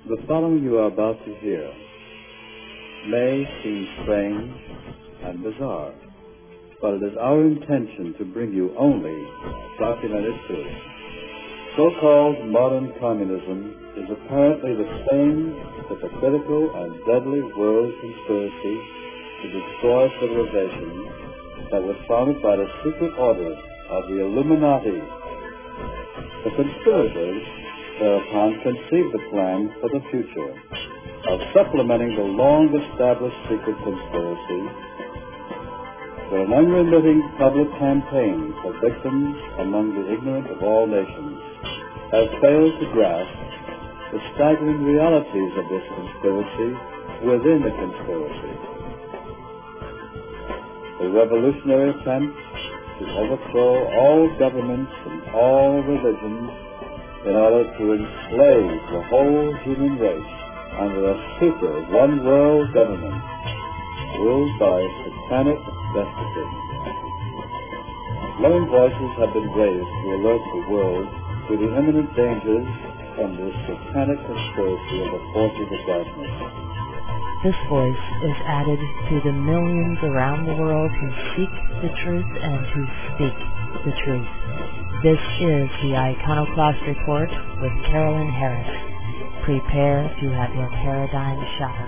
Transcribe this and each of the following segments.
The following you are about to hear may seem strange and bizarre, but it is our intention to bring you only documented truth. So-called modern communism is apparently the same hypocritical and deadly world conspiracy to destroy civilization that was founded by the secret orders of the Illuminati. The conspirators thereupon conceived the plan for the future of supplementing the long-established secret conspiracy with an unremitting public campaign for victims among the ignorant of all nations, has failed to grasp the staggering realities of this conspiracy within the conspiracy. The revolutionary attempt to overthrow all governments and all religions in order to enslave the whole human race under a super one-world government ruled by satanic despotism. Lone voices have been raised to alert the world to the imminent dangers from this satanic conspiracy of the forces of darkness. This voice is added to the millions around the world who seek the truth and who speak the truth. This is the Iconoclast Report with Carolyn Harris. Prepare to have your paradigm shattered.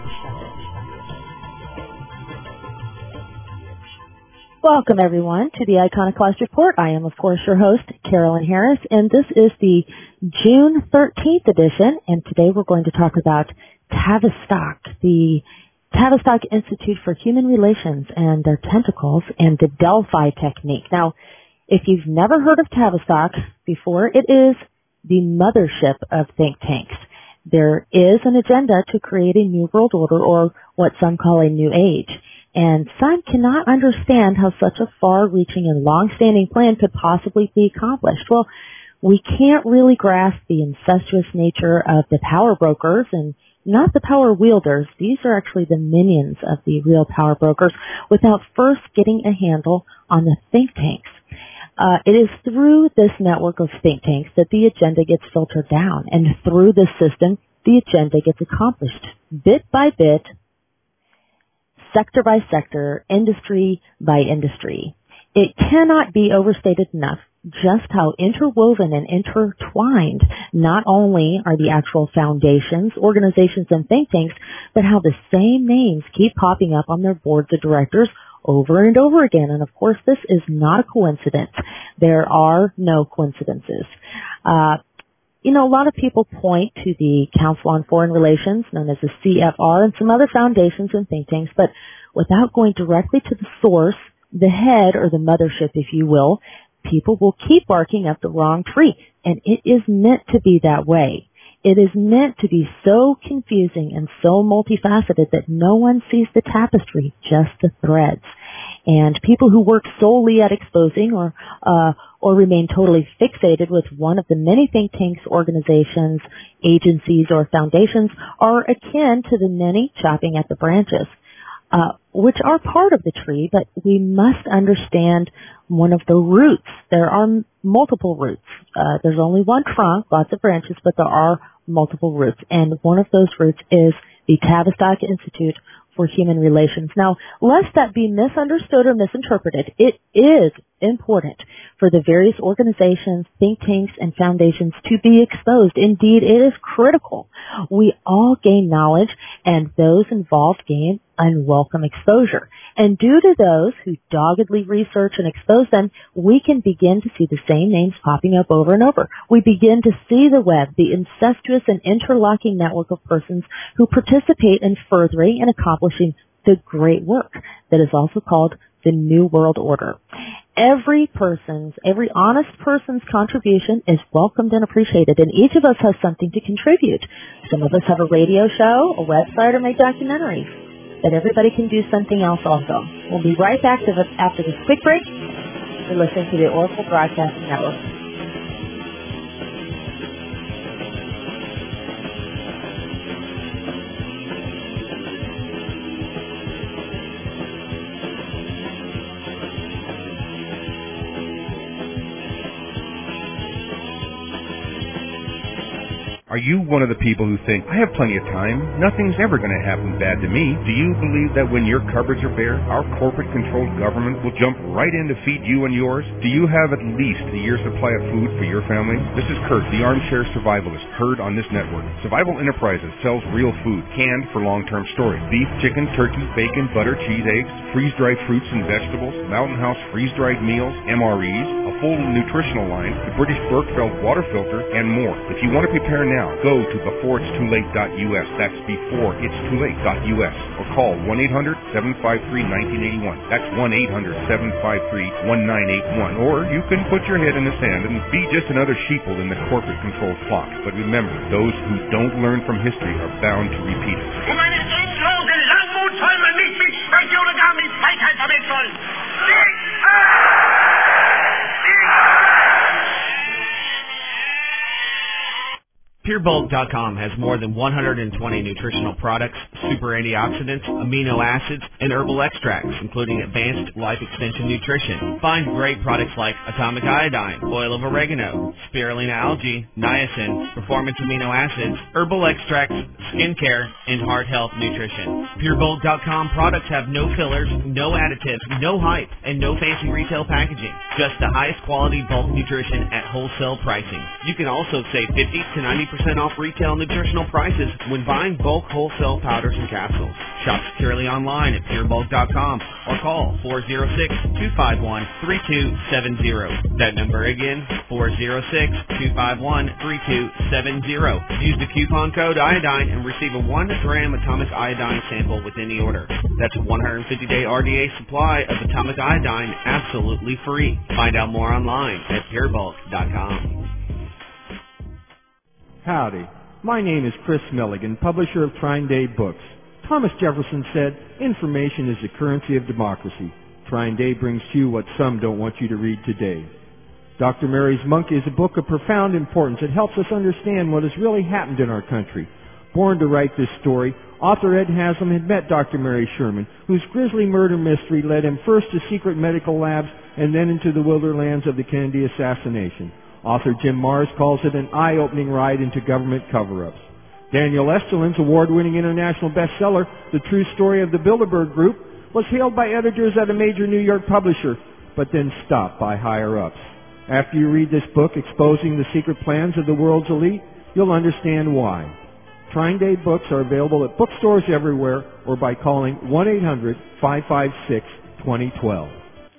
Welcome, everyone, to the Iconoclast Report. I am, of course, your host, Carolyn Harris, and this is the June 13th edition, and today we're going to talk about Tavistock, the Tavistock Institute for Human Relations and their tentacles and the Delphi technique. Now, if you've never heard of Tavistock before, it is the mothership of think tanks. There is an agenda to create a new world order, or what some call a new age. And some cannot understand how such a far-reaching and long-standing plan could possibly be accomplished. Well, we can't really grasp the incestuous nature of the power brokers and not the power wielders. These are actually the minions of the real power brokers without first getting a handle on the think tanks. It is through this network of think tanks that the agenda gets filtered down, and through this system, the agenda gets accomplished bit by bit, sector by sector, industry by industry. It cannot be overstated enough just how interwoven and intertwined not only are the actual foundations, organizations, and think tanks, but how the same names keep popping up on their boards of directors over and over again. And of course, this is not a coincidence. There are no coincidences. A lot of people point to the Council on Foreign Relations, known as the CFR, and some other foundations and think tanks, but without going directly to the source, the head, or the mothership, if you will, people will keep barking up the wrong tree. And it is meant to be that way. It is meant to be so confusing and so multifaceted that no one sees the tapestry, just the threads. And people who work solely at exposing or remain totally fixated with one of the many think tanks, organizations, agencies, or foundations are akin to the many chopping at the branches, which are part of the tree, but we must understand one of the roots. There are multiple roots. There's only one trunk, lots of branches, but there are multiple roots. And one of those roots is the Tavistock Institute for Human Relations. Now, lest that be misunderstood or misinterpreted, it is important for the various organizations, think tanks, and foundations to be exposed. Indeed, it is critical. We all gain knowledge, and those involved gain unwelcome exposure. And due to those who doggedly research and expose them, we can begin to see the same names popping up over and over. We begin to see the web, the incestuous and interlocking network of persons who participate in furthering and accomplishing the great work that is also called the New World Order. Every honest person's contribution is welcomed and appreciated, and each of us has something to contribute. Some of us have a radio show, a website, or make documentaries. But everybody can do something else also. We'll be right back after this quick break. You're listening to the Oracle Broadcasting Network. Are you one of the people who think, I have plenty of time, nothing's ever going to happen bad to me? Do you believe that when your cupboards are bare, our corporate-controlled government will jump right in to feed you and yours? Do you have at least a year's supply of food for your family? This is Kurt, the armchair survivalist, heard on this network. Survival Enterprises sells real food, canned for long-term storage. Beef, chicken, turkey, bacon, butter, cheese, eggs, freeze-dried fruits and vegetables, Mountain House freeze-dried meals, MREs, a full nutritional line, the British Berkefeld water filter, and more. If you want to prepare now, go to beforeitstoolate.us. That's beforeitstoolate.us. Or call 1-800-753-1981. That's 1-800-753-1981. Or you can put your head in the sand and be just another sheeple in the corporate-controlled flock. But remember, those who don't learn from history are bound to repeat it. Meine endlose Langmut soll man nicht mit Schwäche oder gar mit Feigheit verwechseln. PureBulk.com has more than 120 nutritional products, super antioxidants, amino acids, and herbal extracts, including advanced life extension nutrition. Find great products like atomic iodine, oil of oregano, spirulina algae, niacin, performance amino acids, herbal extracts, skincare, and heart health nutrition. PureBulk.com products have no fillers, no additives, no hype, and no fancy retail packaging. Just the highest quality bulk nutrition at wholesale pricing. You can also save 50 to 90% off retail nutritional prices when buying bulk wholesale powders and capsules. Shop securely online at purebulk.com or call 406-251-3270. That number again, 406-251-3270. Use the coupon code iodine and receive a 1-gram atomic iodine sample with any order. That's a 150-day RDA supply of atomic iodine absolutely free. Find out more online at purebulk.com. Howdy. My name is Chris Milligan, publisher of Trine Day Books. Thomas Jefferson said, information is the currency of democracy. Trine Day brings to you what some don't want you to read today. Dr. Mary's Monkey is a book of profound importance. It helps us understand what has really happened in our country. Born to write this story, author Ed Haslam had met Dr. Mary Sherman, whose grisly murder mystery led him first to secret medical labs and then into the wilderlands of the Kennedy assassination. Author Jim Marrs calls it an eye-opening ride into government cover-ups. Daniel Esterlin's award-winning international bestseller, The True Story of the Bilderberg Group, was hailed by editors at a major New York publisher, but then stopped by higher-ups. After you read this book exposing the secret plans of the world's elite, you'll understand why. Trine Day books are available at bookstores everywhere or by calling 1-800-556-2012.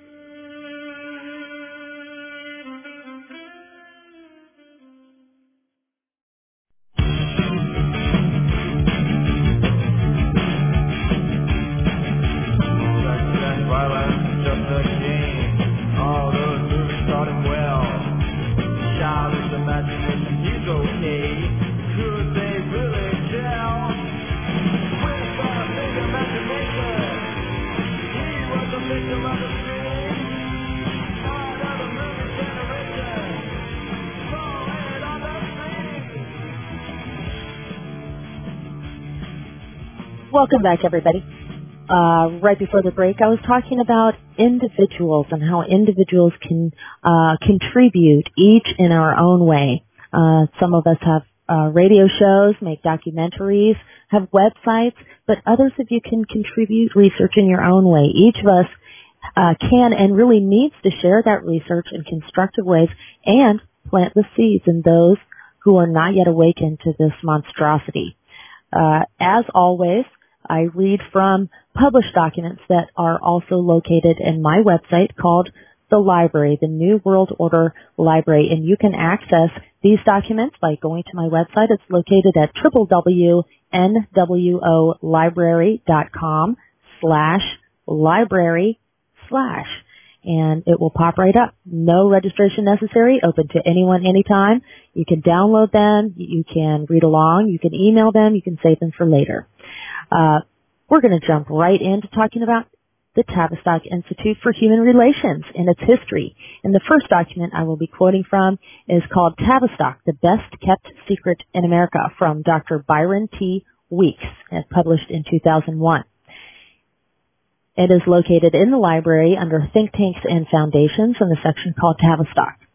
Welcome back, everybody. Right before the break, I was talking about individuals and how individuals can contribute each in our own way. Some of us have radio shows, make documentaries, have websites, but others of you can contribute research in your own way. Each of us can and really needs to share that research in constructive ways and plant the seeds in those who are not yet awakened to this monstrosity. As always, I read from published documents that are also located in my website called The Library, the New World Order Library, and you can access these documents by going to my website. It's located at www.nwolibrary.com/library/ and it will pop right up. No registration necessary, open to anyone anytime. You can download them, you can read along, you can email them, you can save them for later. We're going to jump right into talking about the Tavistock Institute for Human Relations and its history. And the first document I will be quoting from is called Tavistock, the Best Kept Secret in America, from Dr. Byron T. Weeks, published in 2001. It is located in the library under Think Tanks and Foundations in the section called Tavistock.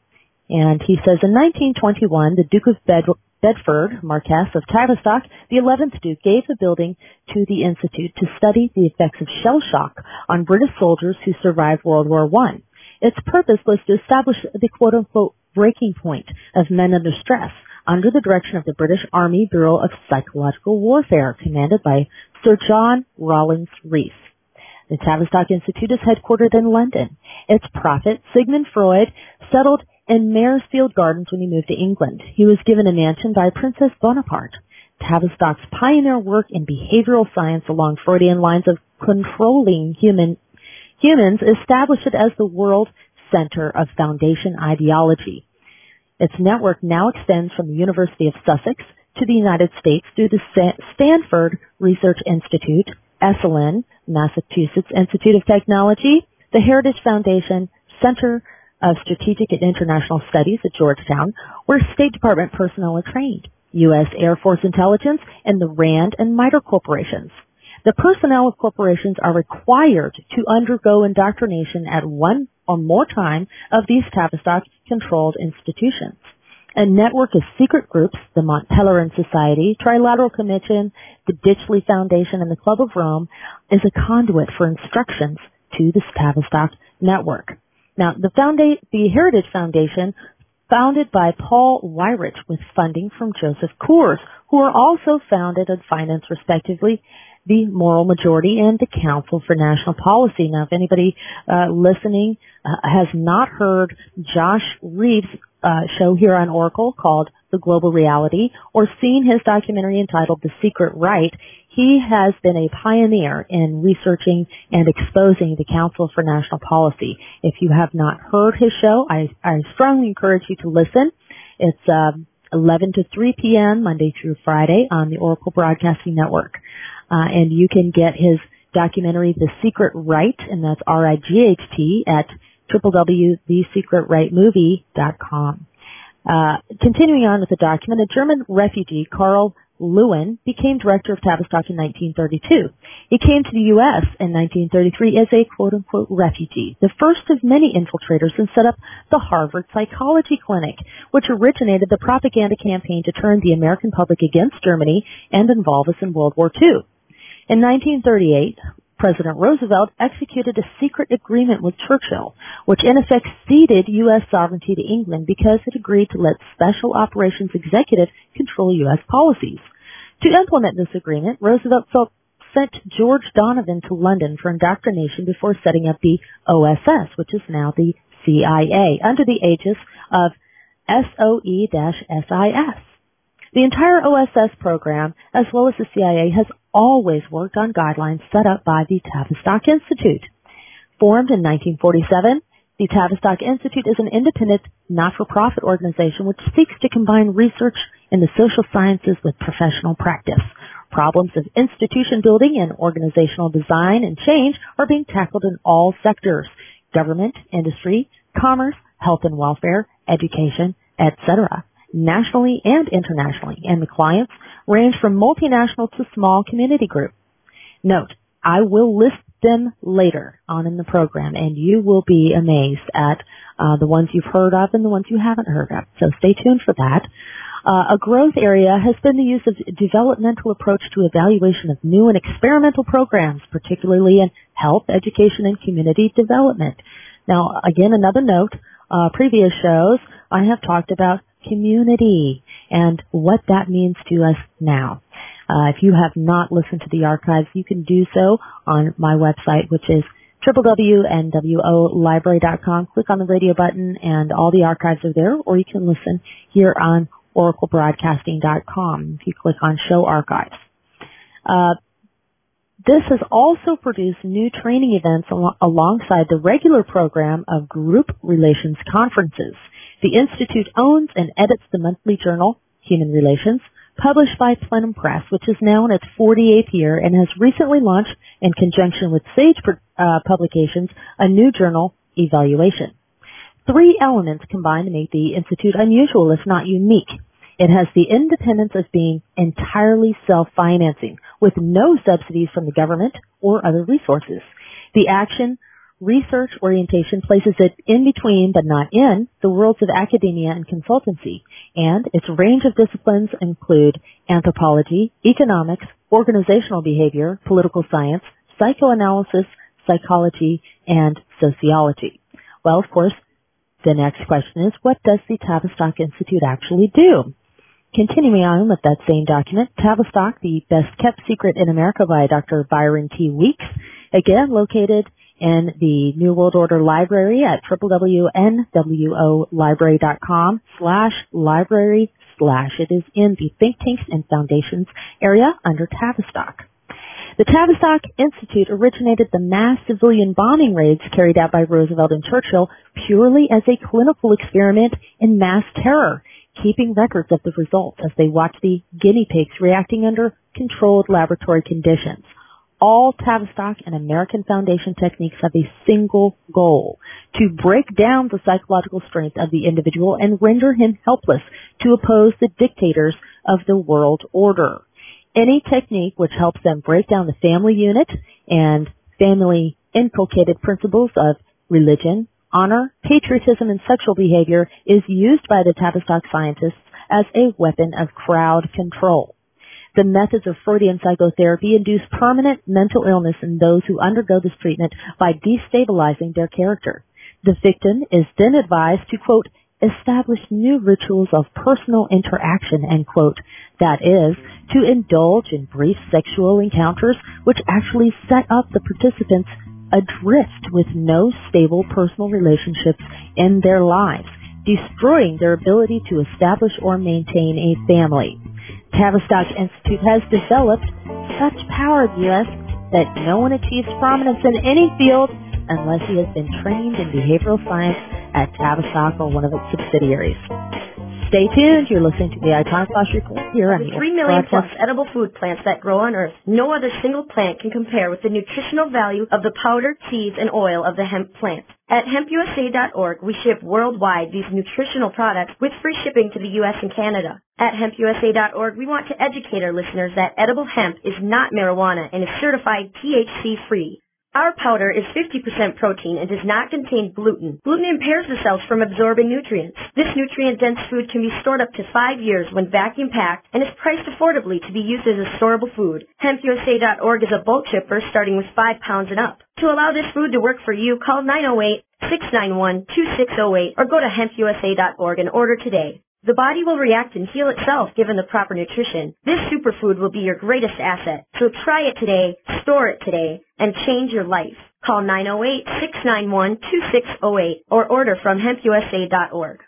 And he says, in 1921, the Duke of Bedford, Marquess of Tavistock, the 11th Duke, gave the building to the Institute to study the effects of shell shock on British soldiers who survived World War I. Its purpose was to establish the quote-unquote breaking point of men under stress under the direction of the British Army Bureau of Psychological Warfare, commanded by Sir John Rawlings Rees. The Tavistock Institute is headquartered in London. Its prophet, Sigmund Freud, settled in Maresfield Gardens when he moved to England. He was given a mansion by Princess Bonaparte. Tavistock's pioneer work in behavioral science along Freudian lines of controlling humans established it as the world center of Foundation ideology. Its network now extends from the University of Sussex to the United States through the Stanford Research Institute, Esalen, Massachusetts Institute of Technology, the Heritage Foundation, Center of Strategic and International Studies at Georgetown, where State Department personnel are trained, U.S. Air Force Intelligence, and the RAND and MITRE corporations. The personnel of corporations are required to undergo indoctrination at one or more time of these Tavistock-controlled institutions. A network of secret groups, the Mont Pelerin Society, Trilateral Commission, the Ditchley Foundation, and the Club of Rome, is a conduit for instructions to this Tavistock network. Now, the Heritage Foundation, founded by Paul Weyrich with funding from Joseph Coors, who are also founded and financed, respectively, the Moral Majority and the Council for National Policy. Now, if anybody listening has not heard Josh Reeves' show here on Oracle called The Global Reality, or seen his documentary entitled The Secret Right, he has been a pioneer in researching and exposing the Council for National Policy. If you have not heard his show, I strongly encourage you to listen. It's 11 to 3 p.m. Monday through Friday on the Oracle Broadcasting Network. And you can get his documentary, The Secret Right, and that's R-I-G-H-T, at www.thesecretrightmovie.com. Continuing on with the document, a German refugee, Karl Lewin, became director of Tavistock in 1932. He came to the U.S. in 1933 as a quote-unquote refugee, the first of many infiltrators, and set up the Harvard Psychology Clinic, which originated the propaganda campaign to turn the American public against Germany and involve us in World War II. In 1938, President Roosevelt executed a secret agreement with Churchill, which in effect ceded U.S. sovereignty to England because it agreed to let Special Operations Executive control U.S. policies. To implement this agreement, Roosevelt sent George Donovan to London for indoctrination before setting up the OSS, which is now the CIA, under the aegis of SOE-SIS. The entire OSS program, as well as the CIA, has always worked on guidelines set up by the Tavistock Institute. Formed in 1947, the Tavistock Institute is an independent, not-for-profit organization which seeks to combine research in the social sciences with professional practice. Problems of institution building and organizational design and change are being tackled in all sectors: government, industry, commerce, health and welfare, education, etc., nationally and internationally, and the clients range from multinational to small community group. Note, I will list them later on in the program, and you will be amazed at the ones you've heard of and the ones you haven't heard of. So stay tuned for that. A growth area has been the use of developmental approach to evaluation of new and experimental programs, particularly in health, education, and community development. Now, again, another note, previous shows, I have talked about community and what that means to us now. If you have not listened to the archives, you can do so on my website, which is www.nwolibrary.com. Click on the radio button and all the archives are there, or you can listen here on oraclebroadcasting.com if you click on show archives. This has also produced new training events alongside the regular program of group relations conferences. The Institute owns and edits the monthly journal, Human Relations, published by Plenum Press, which is now in its 48th year and has recently launched, in conjunction with Sage Publications, a new journal, Evaluation. Three elements combine to make the Institute unusual, if not unique. It has the independence of being entirely self-financing, with no subsidies from the government or other resources. The action research orientation places it in between, but not in, the worlds of academia and consultancy, and its range of disciplines include anthropology, economics, organizational behavior, political science, psychoanalysis, psychology, and sociology. Well, of course, the next question is, what does the Tavistock Institute actually do? Continuing on with that same document, Tavistock, the best kept secret in America by Dr. Byron T. Weeks, again located in the New World Order Library at www.nwolibrary.com/library/ It is in the Think Tanks and Foundations area under Tavistock. The Tavistock Institute originated the mass civilian bombing raids carried out by Roosevelt and Churchill purely as a clinical experiment in mass terror, keeping records of the results as they watched the guinea pigs reacting under controlled laboratory conditions. All Tavistock and American Foundation techniques have a single goal: to break down the psychological strength of the individual and render him helpless to oppose the dictators of the world order. Any technique which helps them break down the family unit and family inculcated principles of religion, honor, patriotism, and sexual behavior is used by the Tavistock scientists as a weapon of crowd control. The methods of Freudian psychotherapy induce permanent mental illness in those who undergo this treatment by destabilizing their character. The victim is then advised to, quote, establish new rituals of personal interaction, end quote. That is, to indulge in brief sexual encounters which actually set up the participants adrift with no stable personal relationships in their lives, destroying their ability to establish or maintain a family. Tavistock Institute has developed such power, U.S., that no one achieves prominence in any field unless he has been trained in behavioral science at Tavistock or one of its subsidiaries. Stay tuned. You're listening to the Iconoclast Report here on With the 3 million plus edible food plants that grow on Earth, no other single plant can compare with the nutritional value of the powder, seeds, and oil of the hemp plant. At hempusa.org, we ship worldwide these nutritional products with free shipping to the U.S. and Canada. At hempusa.org, we want to educate our listeners that edible hemp is not marijuana and is certified THC-free. Our powder is 50% protein and does not contain gluten. Gluten impairs the cells from absorbing nutrients. This nutrient-dense food can be stored up to 5 years when vacuum-packed and is priced affordably to be used as a storable food. HempUSA.org is a bulk shipper starting with 5 pounds and up. To allow this food to work for you, call 908-691-2608 or go to hempusa.org and order today. The body will react and heal itself given the proper nutrition. This superfood will be your greatest asset. So try it today, store it today, and change your life. Call 908-691-2608 or order from hempusa.org.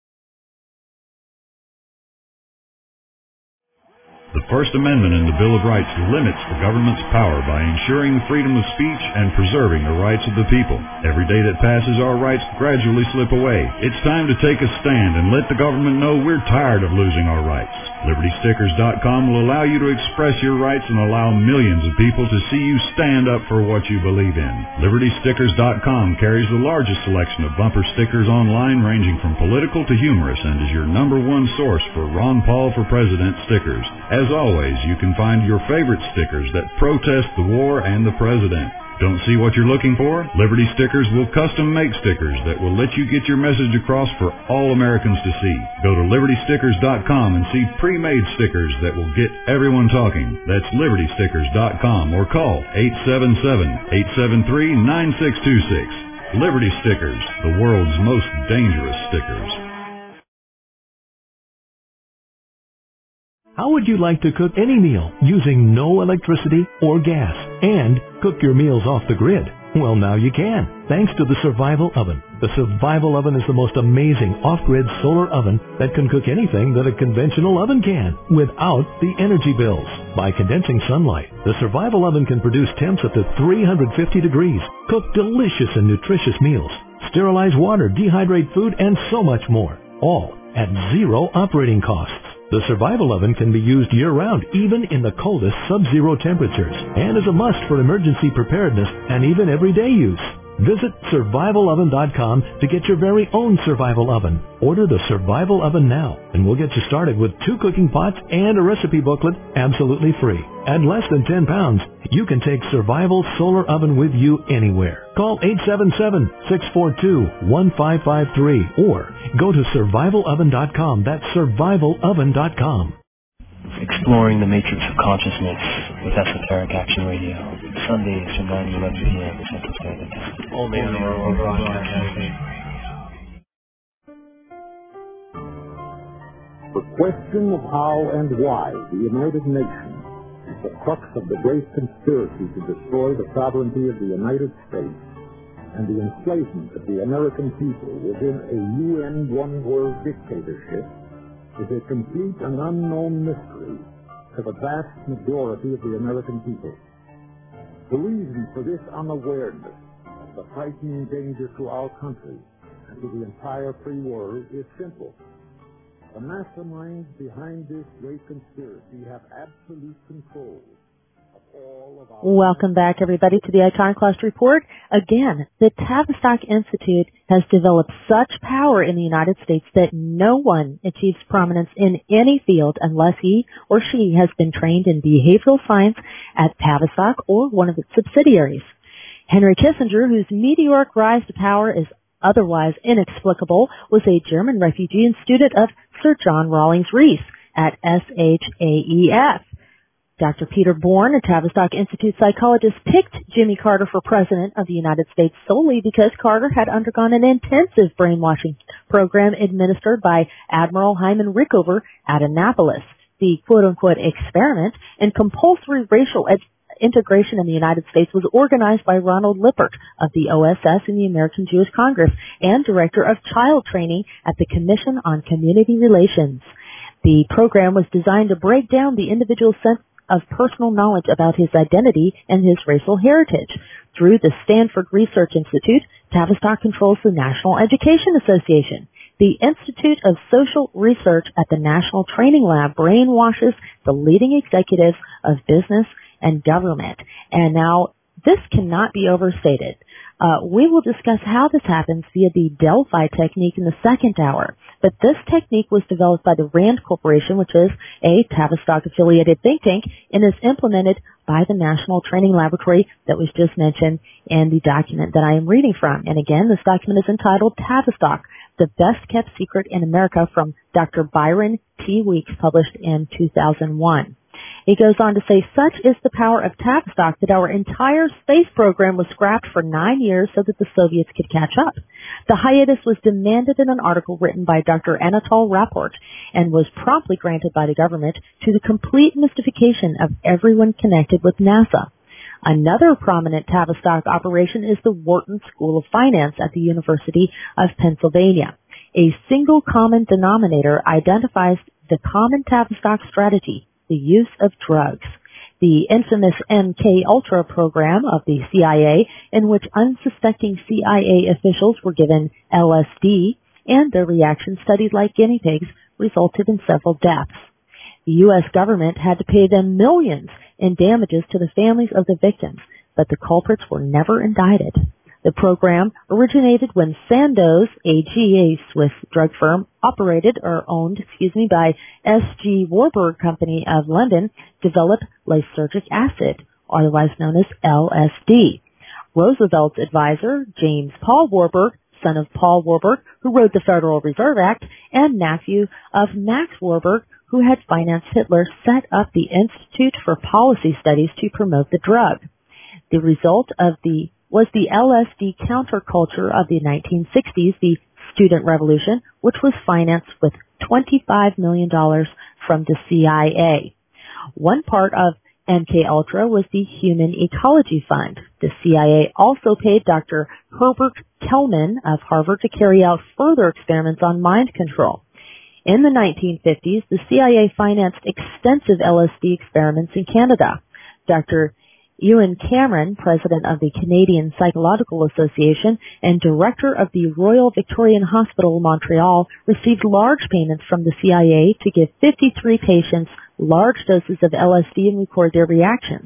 The First Amendment in the Bill of Rights limits the government's power by ensuring freedom of speech and preserving the rights of the people. Every day that passes, our rights gradually slip away. It's time to take a stand and let the government know we're tired of losing our rights. LibertyStickers.com will allow you to express your rights and allow millions of people to see you stand up for what you believe in. LibertyStickers.com carries the largest selection of bumper stickers online, ranging from political to humorous, and is your #1 source for Ron Paul for President stickers. As always, you can find your favorite stickers that protest the war and the president. Don't see what you're looking for? Liberty Stickers will custom make stickers that will let you get your message across for all Americans to see. Go to LibertyStickers.com and see pre-made stickers that will get everyone talking. That's LibertyStickers.com or call 877-873-9626. Liberty Stickers, the world's most dangerous stickers. How would you like to cook any meal using no electricity or gas and cook your meals off the grid? Well, now you can, thanks to the Survival Oven. The Survival Oven is the most amazing off-grid solar oven that can cook anything that a conventional oven can without the energy bills. By condensing sunlight, the Survival Oven can produce temps up to 350 degrees, cook delicious and nutritious meals, sterilize water, dehydrate food, and so much more, all at zero operating costs. The Survival Oven can be used year-round, even in the coldest sub-zero temperatures, and is a must for emergency preparedness and even everyday use. Visit SurvivalOven.com to get your very own survival oven. Order the Survival Oven now, and we'll get you started with 2 cooking pots and a recipe booklet absolutely free. At less than 10 pounds, you can take Survival Solar Oven with you anywhere. Call 877-642-1553 or go to SurvivalOven.com. That's SurvivalOven.com. Exploring the Matrix of Consciousness with Esoteric Action Radio. Sundays from 9 to 11 p.m. Central Standard Time. Only on our own broadcasting. The question of how and why the United Nations is the crux of the great conspiracy to destroy the sovereignty of the United States and the enslavement of the American people within a UN one-world dictatorship is a complete and unknown mystery to the vast majority of the American people. The reason for this unawareness of the frightening danger to our country and to the entire free world is simple. The masterminds behind this great conspiracy have absolute control of all of our... Welcome back, everybody, to the Iconoclast Report. Again, the Tavistock Institute has developed such power in the United States that no one achieves prominence in any field unless he or she has been trained in behavioral science at Tavistock or one of its subsidiaries. Henry Kissinger, whose meteoric rise to power is otherwise inexplicable, was a German refugee and student of Sir John Rawlings Rees at SHAEF. Dr. Peter Bourne, a Tavistock Institute psychologist, picked Jimmy Carter for President of the United States solely because Carter had undergone an intensive brainwashing program administered by Admiral Hyman Rickover at Annapolis. The quote-unquote experiment in compulsory racial integration in the United States was organized by Ronald Lippert of the OSS in the American Jewish Congress and director of child training at the Commission on Community Relations. The program was designed to break down the individual's sense of personal knowledge about his identity and his racial heritage. Through the Stanford Research Institute, Tavistock controls the National Education Association. The Institute of Social Research at the National Training Lab brainwashes the leading executives of business and government. And now, this cannot be overstated. We will discuss how this happens via the Delphi technique in the second hour. But this technique was developed by the RAND Corporation, which is a Tavistock-affiliated think tank, and is implemented by the National Training Laboratory that was just mentioned in the document that I am reading from. And again, this document is entitled Tavistock, the Best-Kept Secret in America, from Dr. Byron T. Weeks, published in 2001. He goes on to say, such is the power of Tavistock that our entire space program was scrapped for 9 years so that the Soviets could catch up. The hiatus was demanded in an article written by Dr. Anatol Rapport and was promptly granted by the government to the complete mystification of everyone connected with NASA. Another prominent Tavistock operation is the Wharton School of Finance at the University of Pennsylvania. A single common denominator identifies the common Tavistock strategy: the use of drugs. The infamous MK-Ultra program of the CIA, in which unsuspecting CIA officials were given LSD and their reactions studied like guinea pigs, resulted in several deaths. The U.S. government had to pay them millions in damages to the families of the victims, but the culprits were never indicted. The program originated when Sandoz AG, a Swiss drug firm owned by S.G. Warburg Company of London, developed lysergic acid, otherwise known as LSD. Roosevelt's advisor, James Paul Warburg, son of Paul Warburg, who wrote the Federal Reserve Act, and nephew of Max Warburg, who had financed Hitler, set up the Institute for Policy Studies to promote the drug. The result was the LSD counterculture of the 1960s, the Student Revolution, which was financed with $25 million from the CIA. One part of MK-Ultra was the Human Ecology Fund. The CIA also paid Dr. Herbert Kellman of Harvard to carry out further experiments on mind control. In the 1950s, the CIA financed extensive LSD experiments in Canada. Dr. Ewan Cameron, president of the Canadian Psychological Association and director of the Royal Victorian Hospital in Montreal, received large payments from the CIA to give 53 patients large doses of LSD and record their reactions.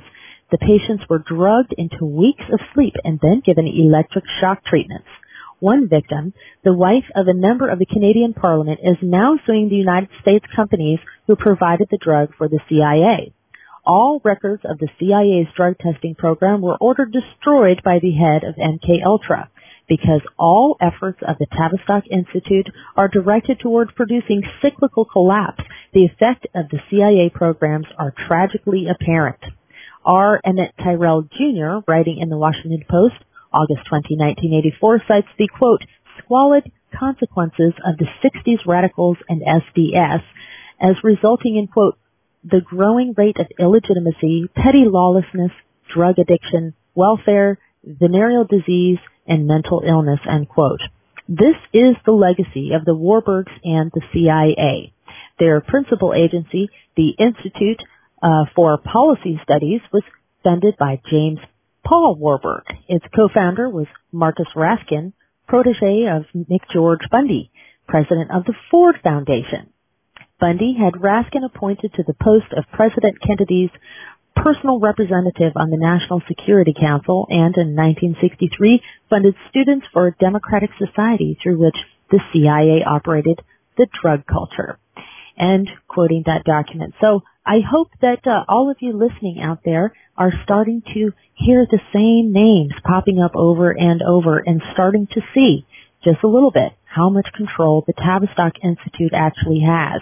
The patients were drugged into weeks of sleep and then given electric shock treatments. One victim, the wife of a member of the Canadian Parliament, is now suing the United States companies who provided the drug for the CIA. All records of the CIA's drug testing program were ordered destroyed by the head of MKUltra, because all efforts of the Tavistock Institute are directed toward producing cyclical collapse. The effect of the CIA programs are tragically apparent. R. Emmett Tyrell, Jr., writing in the Washington Post, August 20, 1984, cites the, quote, squalid consequences of the 60s radicals and SDS as resulting in, quote, the growing rate of illegitimacy, petty lawlessness, drug addiction, welfare, venereal disease, and mental illness, end quote. This is the legacy of the Warburgs and the CIA. Their principal agency, the Institute for Policy Studies, was funded by James Paul Warburg. Its co-founder was Marcus Raskin, protege of McGeorge Bundy, president of the Ford Foundation. Bundy had Raskin appointed to the post of President Kennedy's personal representative on the National Security Council and in 1963 funded Students for a Democratic Society, through which the CIA operated the drug culture. And quoting that document. So I hope that all of you listening out there are starting to hear the same names popping up over and over and starting to see just a little bit how much control the Tavistock Institute actually has.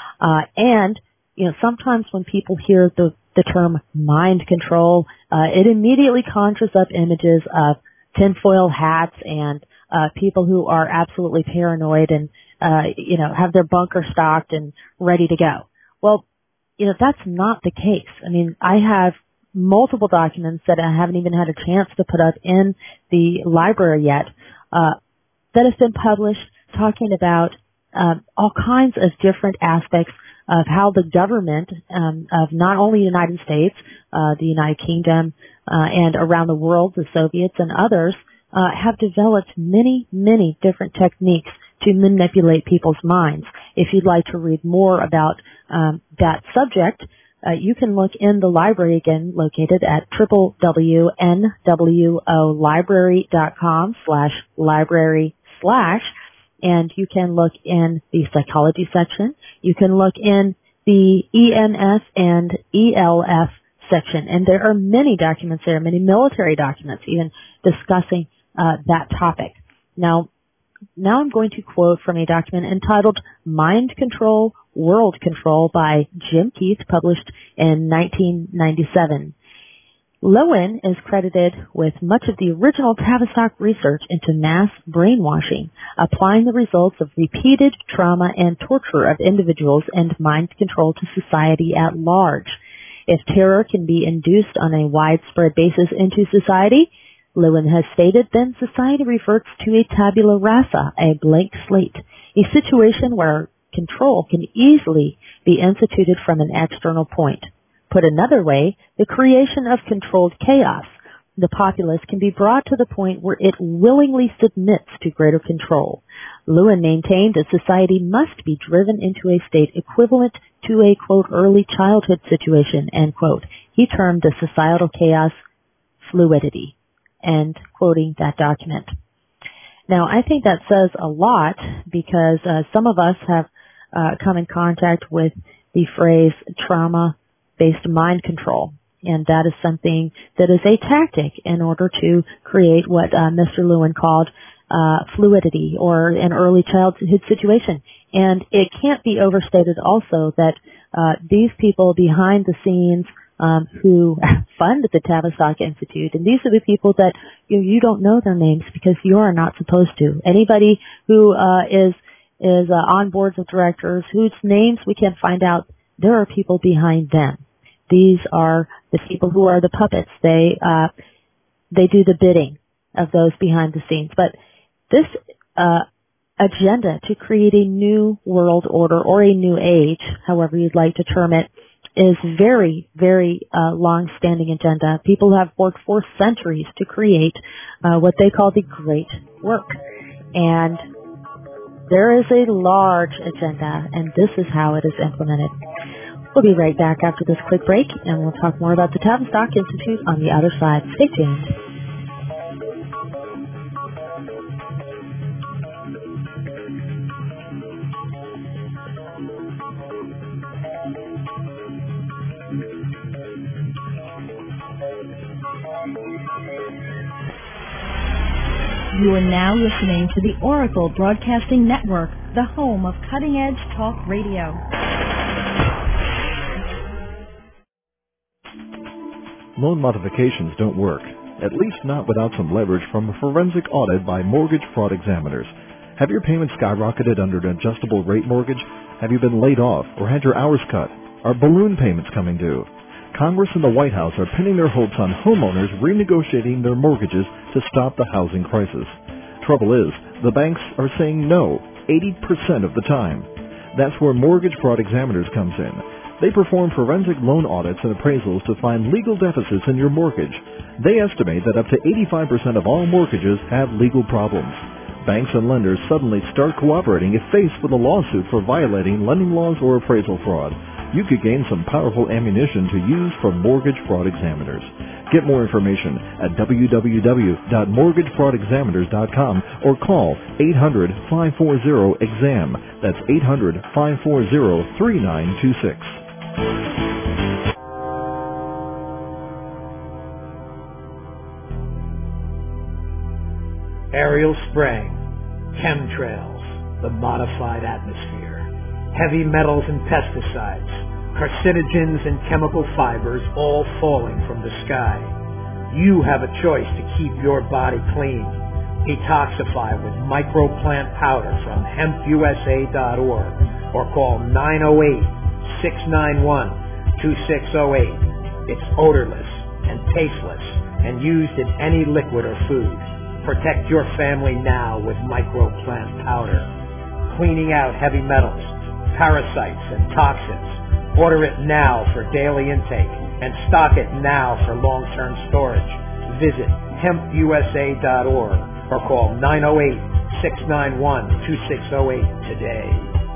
And, you know, sometimes when people hear the term mind control, it immediately conjures up images of tinfoil hats and people who are absolutely paranoid and, have their bunker stocked and ready to go. Well, that's not the case. I mean, I have multiple documents that I haven't even had a chance to put up in the library yet, that have been published talking about all kinds of different aspects of how the government of not only the United States, the United Kingdom, and around the world, the Soviets and others, have developed many, many different techniques to manipulate people's minds. If you'd like to read more about that subject, you can look in the library again, located at www.nwolibrary.com/library/ and you can look in the psychology section. You can look in the ENF and ELF section, and there are many documents there, many military documents even discussing that topic. Now I'm going to quote from a document entitled Mind Control, World Control by Jim Keith, published in 1997. Lowen is credited with much of the original Tavistock research into mass brainwashing, applying the results of repeated trauma and torture of individuals and mind control to society at large. If terror can be induced on a widespread basis into society, Lowen has stated, then society reverts to a tabula rasa, a blank slate, a situation where control can easily be instituted from an external point. Put another way, the creation of controlled chaos. The populace can be brought to the point where it willingly submits to greater control. Lowen maintained that society must be driven into a state equivalent to a, quote, early childhood situation, end quote. He termed the societal chaos fluidity, and quoting that document. Now, I think that says a lot because some of us have come in contact with the phrase trauma-based mind control, and that is something that is a tactic in order to create what Mr. Lowen called fluidity, or an early childhood situation. And it can't be overstated also that these people behind the scenes who fund the Tavistock Institute, and these are the people that you don't know their names because you are not supposed to. Anybody who is on boards of directors whose names we can't find out, there are people behind them. These are the people who are the puppets. They do the bidding of those behind the scenes. But this agenda to create a new world order or a new age, however you'd like to term it, is very, very long-standing agenda. People have worked for centuries to create what they call the Great Work. And there is a large agenda, and this is how it is implemented. We'll be right back after this quick break, and we'll talk more about the Tavistock Institute on the other side. Stay tuned. You are now listening to the Oracle Broadcasting Network, the home of cutting-edge talk radio. Loan modifications don't work, at least not without some leverage from a forensic audit by mortgage fraud examiners. Have your payments skyrocketed under an adjustable rate mortgage? Have you been laid off or had your hours cut? Are balloon payments coming due? Congress and the White House are pinning their hopes on homeowners renegotiating their mortgages to stop the housing crisis. Trouble is, the banks are saying no 80% of the time. That's where mortgage fraud examiners comes in. They perform forensic loan audits and appraisals to find legal deficits in your mortgage. They estimate that up to 85% of all mortgages have legal problems. Banks and lenders suddenly start cooperating if faced with a lawsuit for violating lending laws or appraisal fraud. You could gain some powerful ammunition to use from mortgage fraud examiners. Get more information at www.mortgagefraudexaminers.com or call 800-540-EXAM. That's 800-540-3926. Aerial spraying, chemtrails, the modified atmosphere, heavy metals and pesticides, carcinogens and chemical fibers all falling from the sky. You have a choice to keep your body clean. Detoxify with microplant powder from hempusa.org or call 908-691-2608. It's odorless and tasteless and used in any liquid or food. Protect your family now with microplant powder. Cleaning out heavy metals, parasites, and toxins. Order it now for daily intake and stock it now for long-term storage. Visit hempusa.org or call 908-691-2608 today.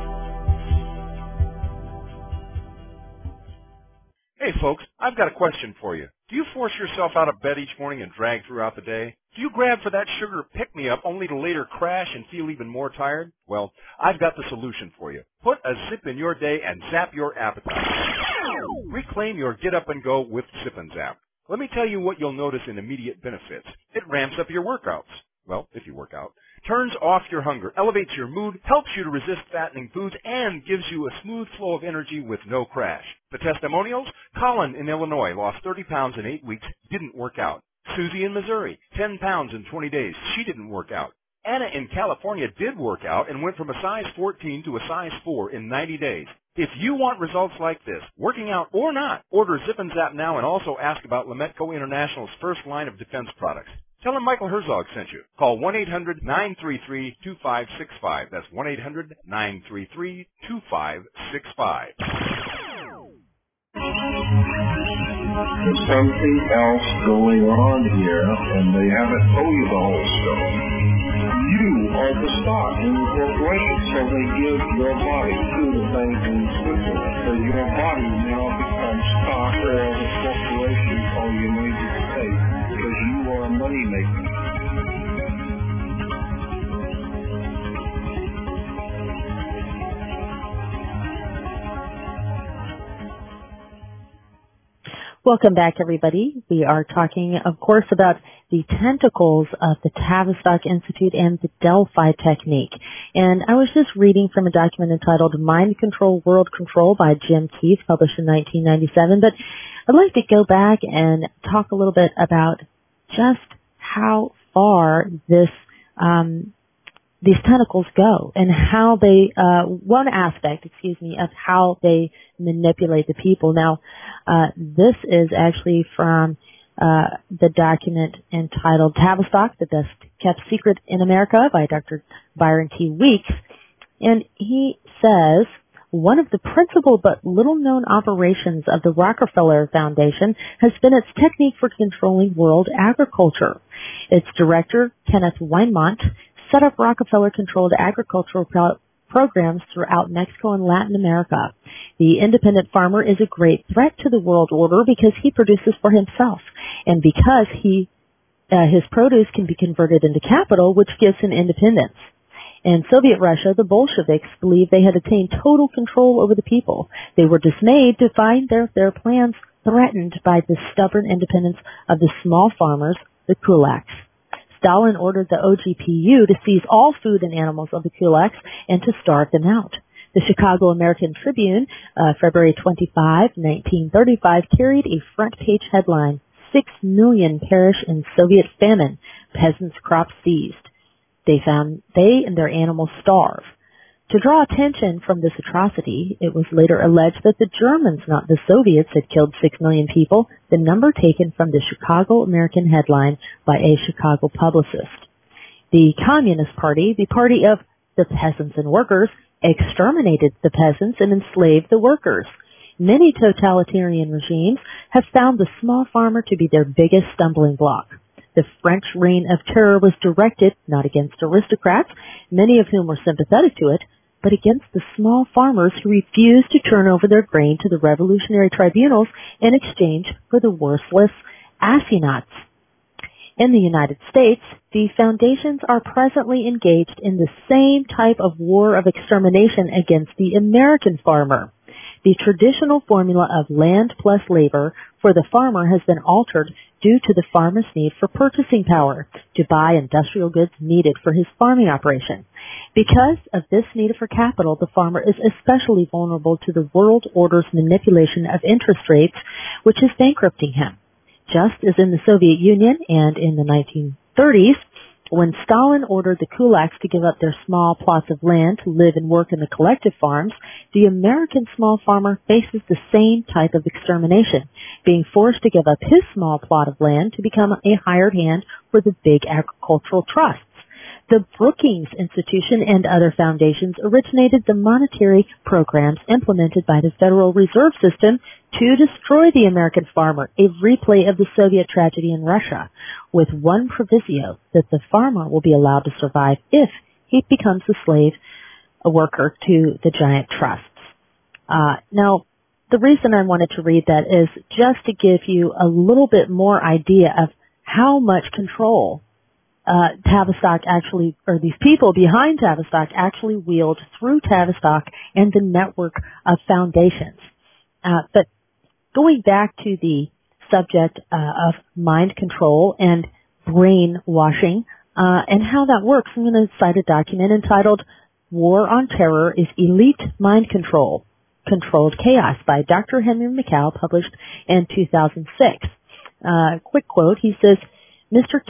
Hey folks, I've got a question for you. Do you force yourself out of bed each morning and drag throughout the day? Do you grab for that sugar pick-me-up only to later crash and feel even more tired? Well, I've got the solution for you. Put a zip in your day and zap your appetite. Reclaim your get up and go with Zip and Zap. Let me tell you what you'll notice in immediate benefits. It ramps up your workouts. Well, if you work out. Turns off your hunger, elevates your mood, helps you to resist fattening foods, and gives you a smooth flow of energy with no crash. The testimonials? Colin in Illinois lost 30 pounds in 8 weeks, didn't work out. Susie in Missouri, 10 pounds in 20 days, she didn't work out. Anna in California did work out and went from a size 14 to a size 4 in 90 days. If you want results like this, working out or not, order Zip and Zap now and also ask about Lametco International's first line of defense products. Tell them Michael Herzog sent you. Call 1-800-933-2565. That's 1-800-933-2565. There's something else going on here, and they haven't told you the whole story. You are the stock in the corporation, so they give your body to the bank in Switzerland. So your body now becomes stock of the corporation, all you need to pay, because you are a money maker. Welcome back, everybody. We are talking, of course, about the tentacles of the Tavistock Institute and the Delphi technique. And I was just reading from a document entitled Mind Control, World Control by Jim Keith, published in 1997. But I'd like to go back and talk a little bit about just how far these tentacles go and how they, one aspect, of how they manipulate the people. Now, this is actually from the document entitled Tavistock, the Best Kept Secret in America by Dr. Byron T. Weeks. And he says, one of the principal but little-known operations of the Rockefeller Foundation has been its technique for controlling world agriculture. Its director, Kenneth Weinmont, set up Rockefeller-controlled agricultural programs throughout Mexico and Latin America. The independent farmer is a great threat to the world order because he produces for himself, and because his produce can be converted into capital, which gives him independence. In Soviet Russia, the Bolsheviks believed they had attained total control over the people. They were dismayed to find their plans threatened by the stubborn independence of the small farmers, the kulaks. Stalin ordered the OGPU to seize all food and animals of the kulaks and to starve them out. The Chicago American Tribune, February 25, 1935, carried a front-page headline, 6 million perish in Soviet famine, peasants' crops seized. They and their animals starve. To draw attention from this atrocity, it was later alleged that the Germans, not the Soviets, had killed 6 million people, the number taken from the Chicago American headline by a Chicago publicist. The Communist Party, the party of the peasants and workers, exterminated the peasants and enslaved the workers. Many totalitarian regimes have found the small farmer to be their biggest stumbling block. The French reign of terror was directed not against aristocrats, many of whom were sympathetic to it, but against the small farmers who refused to turn over their grain to the revolutionary tribunals in exchange for the worthless assignats. In the United States, the foundations are presently engaged in the same type of war of extermination against the American farmer. The traditional formula of land plus labor for the farmer has been altered due to the farmer's need for purchasing power to buy industrial goods needed for his farming operation. Because of this need for capital, the farmer is especially vulnerable to the world order's manipulation of interest rates, which is bankrupting him. Just as in the Soviet Union and in the 1930s, when Stalin ordered the kulaks to give up their small plots of land to live and work in the collective farms, the American small farmer faces the same type of extermination, being forced to give up his small plot of land to become a hired hand for the big agricultural trusts. The Brookings Institution and other foundations originated the monetary programs implemented by the Federal Reserve System to destroy the American farmer, a replay of the Soviet tragedy in Russia, with one proviso that the farmer will be allowed to survive if he becomes a slave, a worker to the giant trusts. Now, the reason I wanted to read that is just to give you a little bit more idea of how much control Tavistock actually, or these people behind Tavistock actually wield through Tavistock and the network of foundations. But going back to the subject of mind control and brainwashing and how that works, I'm going to cite a document entitled War on Terror is Elite Mind Control, Controlled Chaos by Dr. Henry McCow, published in 2006. Quick quote, he says, Mr.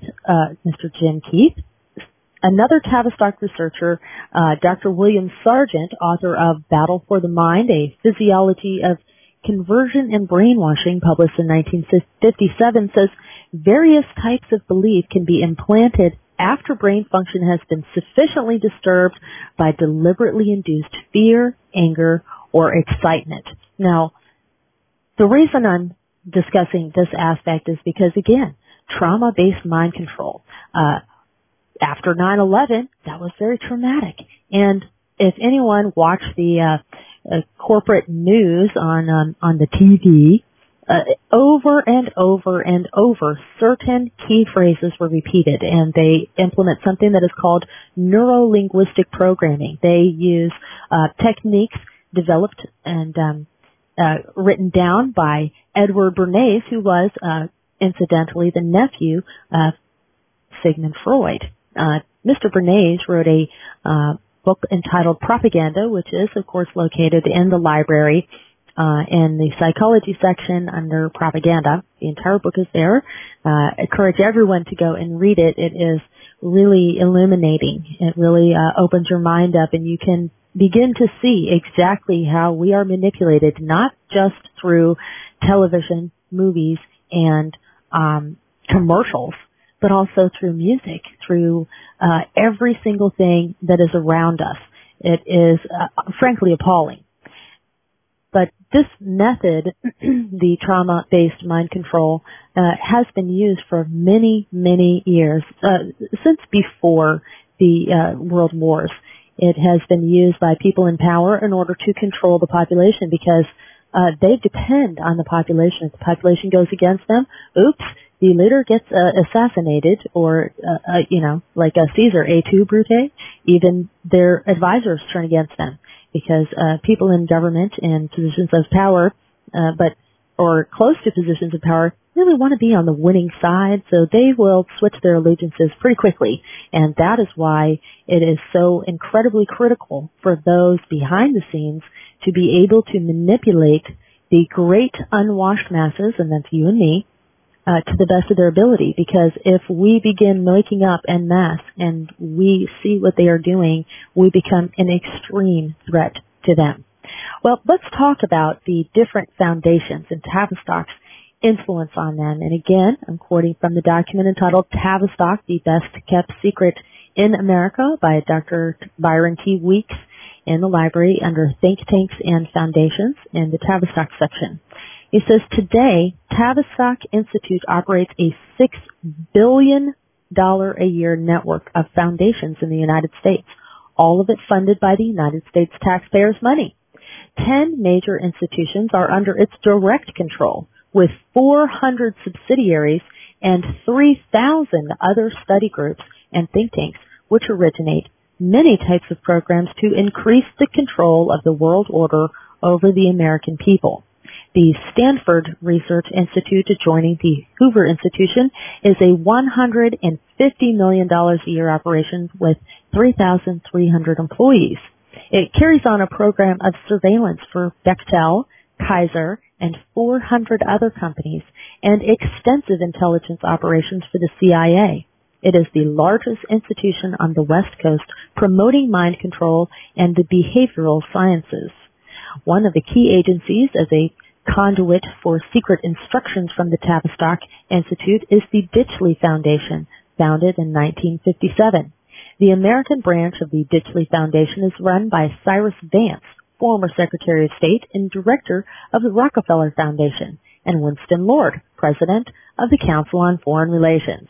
Jim Keith, another Tavistock researcher, Dr. William Sargent, author of Battle for the Mind, A Physiology of Conversion and Brainwashing, published in 1957, says various types of belief can be implanted after brain function has been sufficiently disturbed by deliberately induced fear, anger, or excitement. Now, the reason I'm discussing this aspect is because, again, trauma-based mind control. After 9/11, that was very traumatic. And if anyone watched the corporate news on the TV, over and over and over, certain key phrases were repeated, and they implement something that is called neuro-linguistic programming. They use techniques developed and written down by Edward Bernays, who was incidentally the nephew of Sigmund Freud. Mr. Bernays wrote a book entitled Propaganda, which is, of course, located in the library in the psychology section under Propaganda. The entire book is there. I encourage everyone to go and read it. It is really illuminating. It really opens your mind up, and you can begin to see exactly how we are manipulated, not just through television, movies, and commercials, but also through music, through every single thing that is around us. It is frankly appalling. But this method, the trauma-based mind control, has been used for many, many years, since before the world wars. It has been used by people in power in order to control the population because they depend on the population. If the population goes against them, oops, the leader gets assassinated, or, like Caesar, et tu, Brute, even their advisors turn against them because people in government and positions of power, or close to positions of power, really want to be on the winning side, so they will switch their allegiances pretty quickly. And that is why it is so incredibly critical for those behind the scenes to be able to manipulate the great unwashed masses, and that's you and me, to the best of their ability. Because if we begin waking up en masse and we see what they are doing, we become an extreme threat to them. Well, let's talk about the different foundations and Tavistock's influence on them. And again, I'm quoting from the document entitled Tavistock, the Best Kept Secret in America by Dr. Byron T. Weeks in the library under Think Tanks and Foundations in the Tavistock section. He says, today, Tavistock Institute operates a $6 billion a year network of foundations in the United States, all of it funded by the United States taxpayers' money. 10 major institutions are under its direct control, with 400 subsidiaries and 3,000 other study groups and think tanks, which originate many types of programs to increase the control of the world order over the American people. The Stanford Research Institute, adjoining the Hoover Institution, is a $150 million a year operation with 3,300 employees. It carries on a program of surveillance for Bechtel, Kaiser, and 400 other companies, and extensive intelligence operations for the CIA. It is the largest institution on the West Coast promoting mind control and the behavioral sciences. One of the key agencies as a conduit for secret instructions from the Tavistock Institute is the Ditchley Foundation, founded in 1957. The American branch of the Ditchley Foundation is run by Cyrus Vance, former Secretary of State and Director of the Rockefeller Foundation, and Winston Lord, President of the Council on Foreign Relations.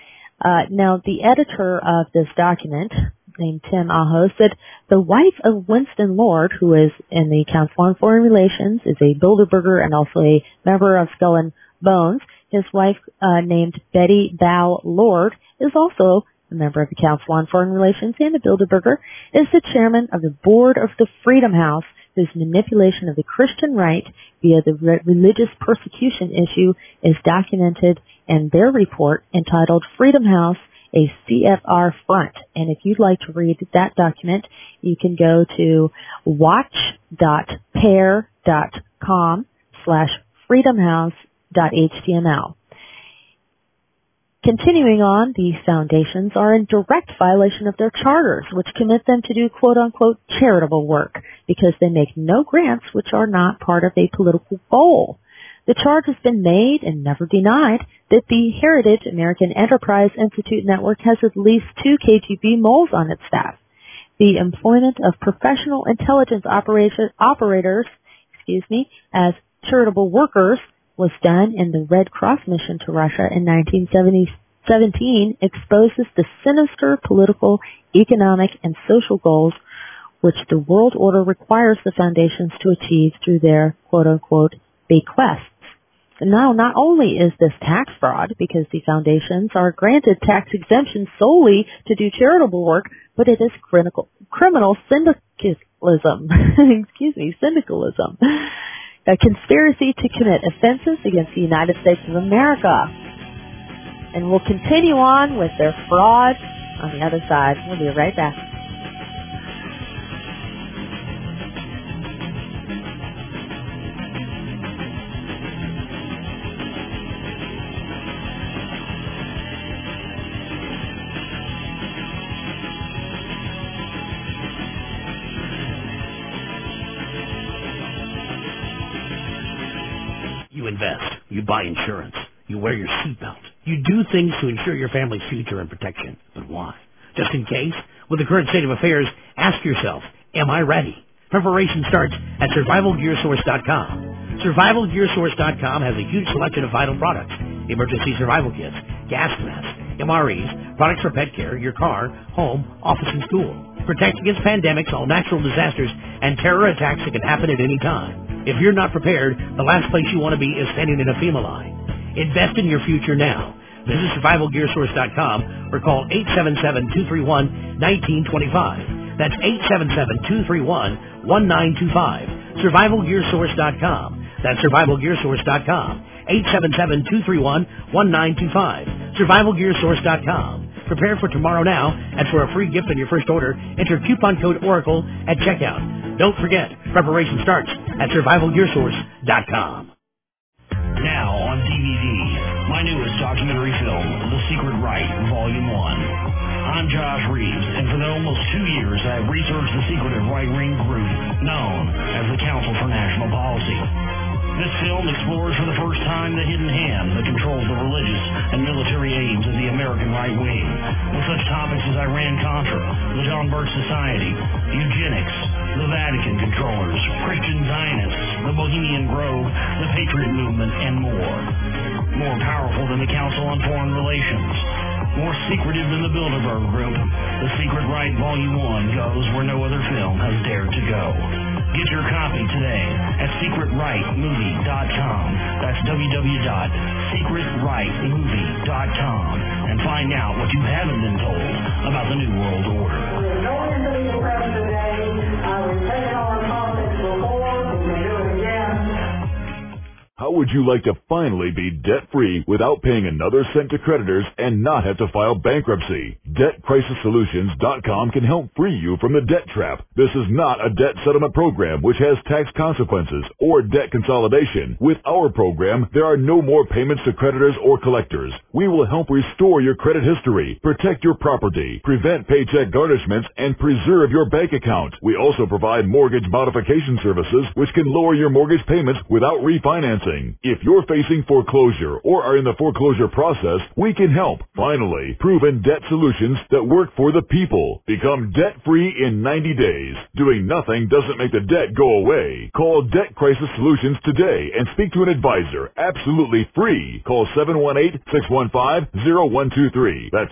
Now, the editor of this document, named Tim Aho, said the wife of Winston Lord, who is in the Council on Foreign Relations, is a Bilderberger and also a member of Skull and Bones. His wife, named Betty Bow Lord, is also a member of the Council on Foreign Relations, and a Bilderberger, is the chairman of the board of the Freedom House, whose manipulation of the Christian right via the religious persecution issue is documented in their report entitled Freedom House, a CFR Front. And if you'd like to read that document, you can go to watch.pair.com/freedomhouse.html. Continuing on, these foundations are in direct violation of their charters, which commit them to do quote-unquote charitable work, because they make no grants which are not part of a political goal. The charge has been made and never denied that the Heritage American Enterprise Institute Network has at least 2 KGB moles on its staff. The employment of professional intelligence operators, as charitable workers was done in the Red Cross mission to Russia in 1917 exposes the sinister political, economic, and social goals which the world order requires the foundations to achieve through their quote-unquote bequests. Now, not only is this tax fraud, because the foundations are granted tax exemptions solely to do charitable work, but it is criminal syndicalism. Syndicalism. A conspiracy to commit offenses against the United States of America. And we'll continue on with their fraud on the other side. We'll be right back. You invest. You buy insurance. You wear your seatbelt. You do things to ensure your family's future and protection. But why? Just in case? With the current state of affairs, ask yourself, am I ready? Preparation starts at SurvivalGearSource.com. SurvivalGearSource.com has a huge selection of vital products. Emergency survival kits, gas masks, MREs, products for pet care, your car, home, office, and school. Protect against pandemics, all natural disasters, and terror attacks that can happen at any time. If you're not prepared, the last place you want to be is standing in a FEMA line. Invest in your future now. Visit survivalgearsource.com or call 877-231-1925. That's 877-231-1925. Survivalgearsource.com. That's survivalgearsource.com. 877-231-1925. Survivalgearsource.com. Prepare for tomorrow now, and for a free gift on your first order, enter coupon code ORACLE at checkout. Don't forget, preparation starts at survivalgearsource.com. Now on DVD, my newest documentary film, The Secret Right, Volume 1. I'm Josh Reeves, and for almost 2 years I have researched the secretive right-wing group known as the Council for National Policy. This film explores for the first time the hidden hand that controls the religious and military aims of the American right wing, with such topics as Iran-Contra, the John Birch Society, eugenics, the Vatican controllers, Christian Zionists, the Bohemian Grove, the Patriot Movement, and more. More powerful than the Council on Foreign Relations. More secretive than the Bilderberg Group. The Secret Right Volume 1 goes where no other film has dared to go. Get your copy today at secretrightmovie.com. That's www.secretrightmovie.com. And find out what you haven't been told about the New World Order. How would you like to finally be debt-free without paying another cent to creditors and not have to file bankruptcy? DebtCrisisSolutions.com can help free you from the debt trap. This is not a debt settlement program which has tax consequences or debt consolidation. With our program, there are no more payments to creditors or collectors. We will help restore your credit history, protect your property, prevent paycheck garnishments, and preserve your bank account. We also provide mortgage modification services which can lower your mortgage payments without refinancing. If you're facing foreclosure or are in the foreclosure process, we can help. Finally, proven debt solutions that work for the people. Become debt-free in 90 days. Doing nothing doesn't make the debt go away. Call Debt Crisis Solutions today and speak to an advisor. Absolutely free. Call 718-615-0123. That's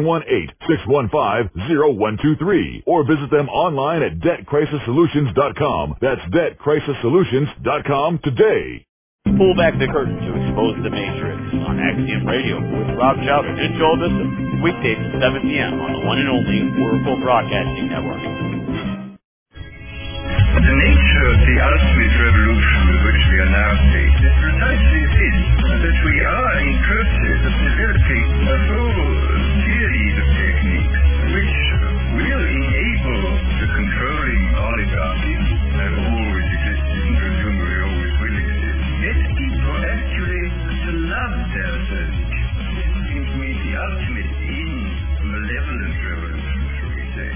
718-615-0123. Or visit them online at DebtCrisisSolutions.com. That's DebtCrisisSolutions.com today. Pull back the curtain to expose the Matrix on Axiom Radio with Rob Chowdhury and Joel Bissett. Weekdays at 7 p.m. on the one and only Oracle Broadcasting Network. The nature of the ultimate revolution with which we are now faced is precisely this, that we are in process of developing a whole series of techniques which will enable the controlling oligarchy that always existed and presumably always will exist. Get people actually to love their service. This seems to me the ultimate in malevolent revolution, shall we say.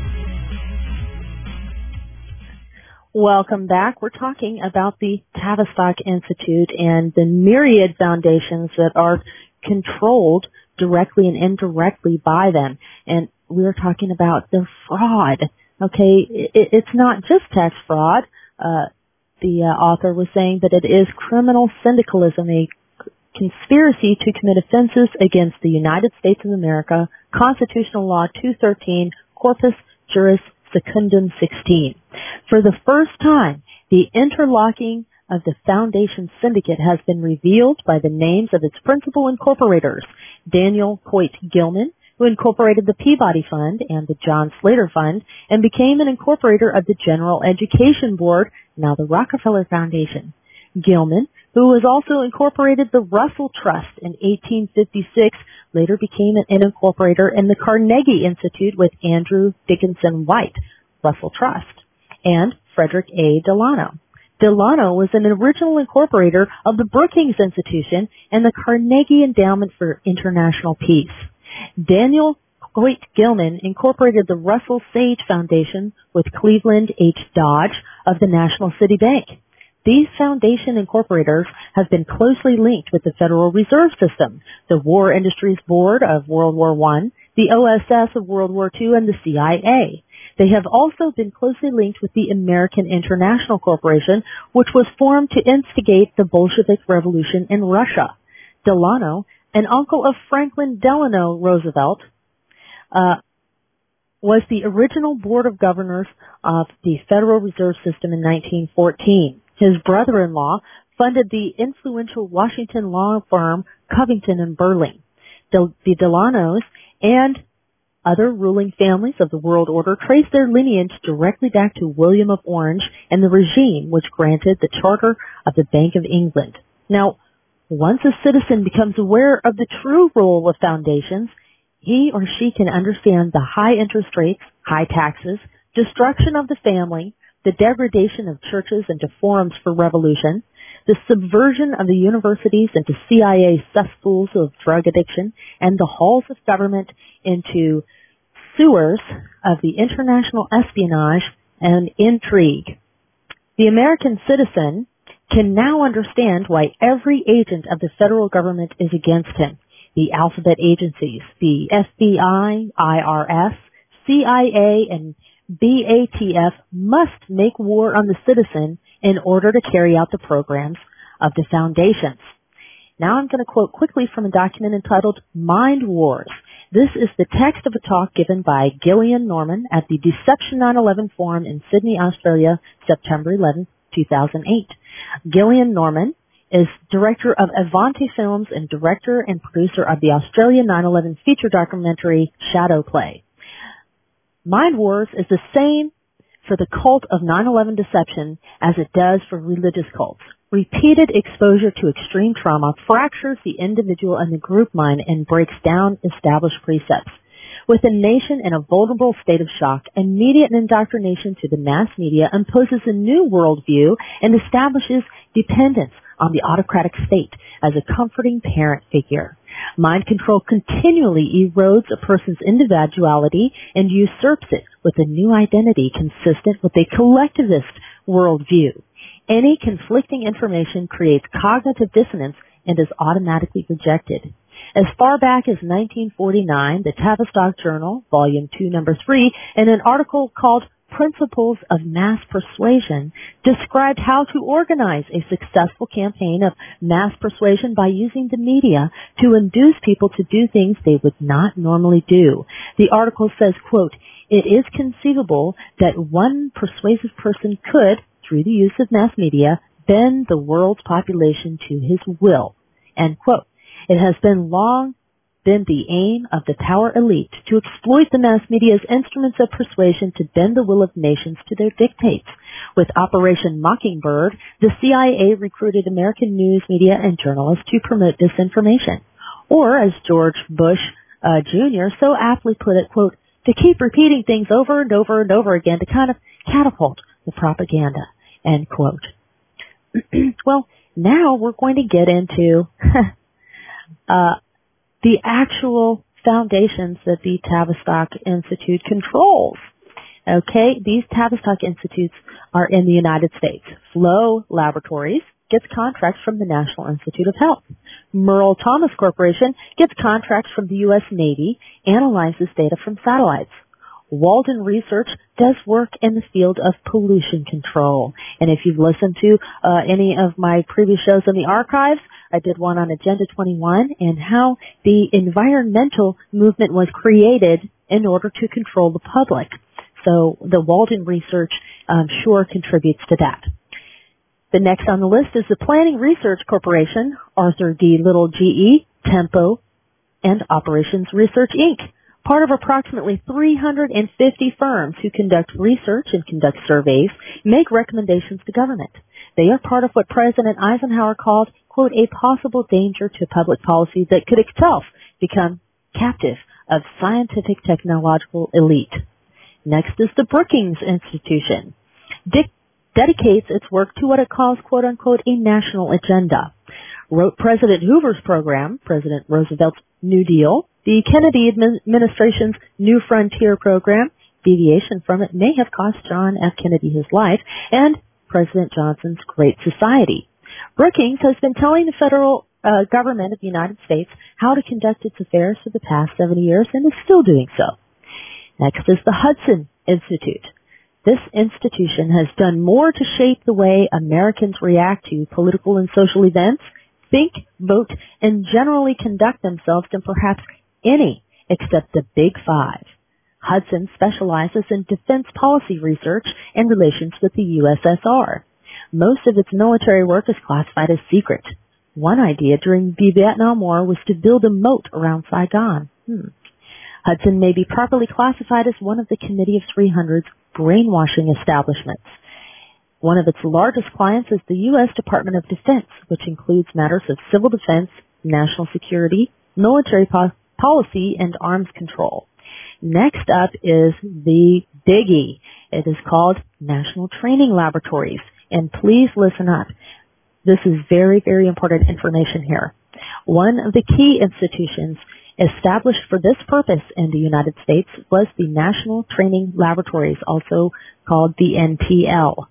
Welcome back. We're talking about the Tavistock Institute and the myriad foundations that are controlled directly and indirectly by them. And we're talking about the fraud. Okay, it's not just tax fraud. The author was saying that it is criminal syndicalism, a conspiracy to commit offenses against the United States of America, Constitutional Law 213, Corpus Juris Secundum 16. For the first time, the interlocking of the Foundation Syndicate has been revealed by the names of its principal incorporators, Daniel Coit Gilman, who incorporated the Peabody Fund and the John Slater Fund and became an incorporator of the General Education Board, now the Rockefeller Foundation. Gilman, who was also incorporated the Russell Trust in 1856, later became an incorporator in the Carnegie Institute with Andrew Dickinson White, Russell Trust, and Frederick A. Delano. Delano was an original incorporator of the Brookings Institution and the Carnegie Endowment for International Peace. Daniel Coit Gilman incorporated the Russell Sage Foundation with Cleveland H. Dodge of the National City Bank. These foundation incorporators have been closely linked with the Federal Reserve System, the War Industries Board of World War I, the OSS of World War II, and the CIA. They have also been closely linked with the American International Corporation, which was formed to instigate the Bolshevik Revolution in Russia. Delano, an uncle of Franklin Delano Roosevelt, was the original Board of Governors of the Federal Reserve System in 1914. His brother-in-law funded the influential Washington law firm Covington and Burling. The Delanos and other ruling families of the world order trace their lineage directly back to William of Orange and the regime which granted the charter of the Bank of England. Now, once a citizen becomes aware of the true role of foundations, he or she can understand the high interest rates, high taxes, destruction of the family, the degradation of churches into forums for revolution, the subversion of the universities into CIA cesspools of drug addiction, and the halls of government into sewers of the international espionage and intrigue. The American citizen can now understand why every agent of the federal government is against him. The alphabet agencies, the FBI, IRS, CIA, and BATF must make war on the citizen in order to carry out the programs of the foundations. Now I'm going to quote quickly from a document entitled Mind Wars. This is the text of a talk given by Gillian Norman at the Deception 9/11 Forum in Sydney, Australia, September 11, 2008. Gillian Norman is director of Avanti Films and director and producer of the Australian 9/11 feature documentary Shadow Play. Mind Wars is the same for the cult of 9/11 deception as it does for religious cults. Repeated exposure to extreme trauma fractures the individual and the group mind and breaks down established precepts. With a nation in a vulnerable state of shock, immediate indoctrination to the mass media imposes a new worldview and establishes dependence on the autocratic state as a comforting parent figure. Mind control continually erodes a person's individuality and usurps it with a new identity consistent with a collectivist worldview. Any conflicting information creates cognitive dissonance and is automatically rejected. As far back as 1949, the Tavistock Journal, Volume 2, Number 3, in an article called Principles of Mass Persuasion, described how to organize a successful campaign of mass persuasion by using the media to induce people to do things they would not normally do. The article says, quote, "It is conceivable that one persuasive person could, through the use of mass media, bend the world's population to his will," end quote. It has long been the aim of the power elite to exploit the mass media's instruments of persuasion to bend the will of nations to their dictates. With Operation Mockingbird, the CIA recruited American news media and journalists to promote disinformation. Or, as George Bush Jr. so aptly put it, quote, "to keep repeating things over and over and over again to kind of catapult the propaganda," end quote. Well, now we're going to get into the actual foundations that the Tavistock Institute controls. Okay, these Tavistock Institutes are in the United States. Flow Laboratories gets contracts from the National Institute of Health. Merle Thomas Corporation gets contracts from the U.S. Navy, analyzes data from satellites. Walden Research does work in the field of pollution control. And if you've listened to any of my previous shows in the archives, I did one on Agenda 21 and how the environmental movement was created in order to control the public. So the Walden Research sure contributes to that. The next on the list is the Planning Research Corporation, Arthur D. Little GE, Tempo, and Operations Research Inc., part of approximately 350 firms who conduct research and conduct surveys, make recommendations to government. They are part of what President Eisenhower called, quote, "a possible danger to public policy that could itself become captive of scientific technological elite." Next is the Brookings Institution. Dedicates its work to what it calls, quote unquote, "a national agenda." Wrote President Hoover's program, President Roosevelt's New Deal, the Kennedy administration's New Frontier program. Deviation from it may have cost John F. Kennedy his life, and President Johnson's Great Society. Brookings has been telling the federal government of the United States how to conduct its affairs for the past 70 years and is still doing so. Next is the Hudson Institute. This institution has done more to shape the way Americans react to political and social events, think, vote, and generally conduct themselves than perhaps any except the Big Five. Hudson specializes in defense policy research and relations with the USSR. Most of its military work is classified as secret. One idea during the Vietnam War was to build a moat around Saigon. Hudson may be properly classified as one of the Committee of 300's brainwashing establishments. One of its largest clients is the U.S. Department of Defense, which includes matters of civil defense, national security, military policy, and arms control. Next up is the biggie. It is called National Training Laboratories. And please listen up. This is very, very important information here. One of the key institutions established for this purpose in the United States was the National Training Laboratories, also called the NTL.